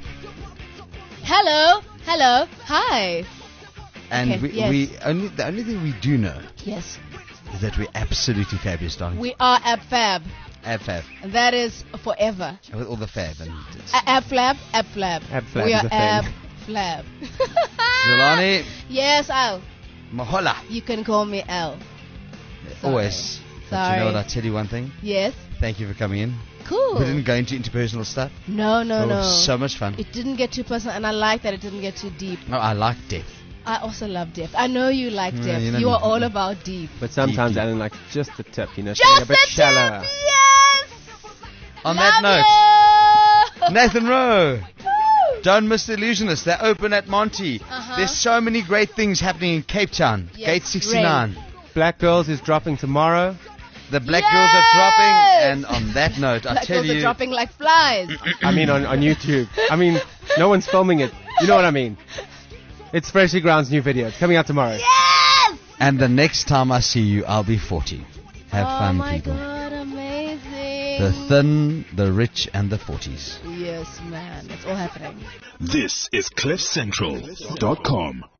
Speaker 9: Hello, hello, hi.
Speaker 2: And
Speaker 9: Okay,
Speaker 2: we,
Speaker 9: yes.
Speaker 2: we only the only thing we do know
Speaker 9: Yes,
Speaker 2: is that we're absolutely fabulous, darling.
Speaker 9: we are Ab Fab,
Speaker 2: Ab fab.
Speaker 9: and that is forever.
Speaker 2: With all the fab. And it's
Speaker 9: A- Ab Flab, Ab Flab.
Speaker 3: Ab Flab
Speaker 9: we
Speaker 3: is
Speaker 9: are
Speaker 3: a thing.
Speaker 9: Ab Flab.
Speaker 2: Zolani,
Speaker 9: Yes, Al.
Speaker 2: Mahola.
Speaker 9: You can call me Al. Sorry.
Speaker 2: Always. But
Speaker 9: Sorry.
Speaker 2: you know what, I'll tell you one thing.
Speaker 9: Yes.
Speaker 2: Thank you for coming in.
Speaker 9: Cool.
Speaker 2: We didn't go into interpersonal stuff.
Speaker 9: No, no,
Speaker 2: It
Speaker 9: no.
Speaker 2: was so much fun.
Speaker 9: It didn't get too personal, and I like that it didn't get too deep.
Speaker 2: No, I like depth.
Speaker 9: I also love depth. I know you like
Speaker 2: Mm,
Speaker 9: depth.
Speaker 2: you know
Speaker 9: You
Speaker 2: me.
Speaker 9: are all about deep.
Speaker 3: But sometimes
Speaker 2: Deep, deep.
Speaker 3: Alan likes just the tip, you know,
Speaker 9: Just
Speaker 3: staying a
Speaker 9: the
Speaker 3: bit
Speaker 9: tip,
Speaker 3: shallower.
Speaker 9: yes.
Speaker 2: On
Speaker 9: Love
Speaker 2: that note,
Speaker 9: you.
Speaker 2: Nathan Rowe,
Speaker 9: Woo.
Speaker 2: don't miss the Illusionists. They're open at Monty.
Speaker 9: Uh-huh.
Speaker 2: There's so many great things happening in Cape Town.
Speaker 9: Yes,
Speaker 2: Gate sixty-nine.
Speaker 3: Black Girls is dropping tomorrow.
Speaker 2: The Black
Speaker 9: Yes!
Speaker 2: Girls are dropping. And on that note, I
Speaker 9: Black
Speaker 2: tell
Speaker 9: girls are
Speaker 2: you,
Speaker 9: dropping like flies.
Speaker 3: I mean, on, on YouTube. I mean, no one's filming it. You know what I mean. It's Freshly Ground's new video. It's coming out tomorrow.
Speaker 9: Yes.
Speaker 2: and the next time I see you, I'll be forty. Have
Speaker 9: oh
Speaker 2: fun,
Speaker 9: my
Speaker 2: people.
Speaker 9: God, amazing.
Speaker 2: The thin, the rich, and the forties.
Speaker 9: Yes, man. It's all happening.
Speaker 1: This is cliff central dot com.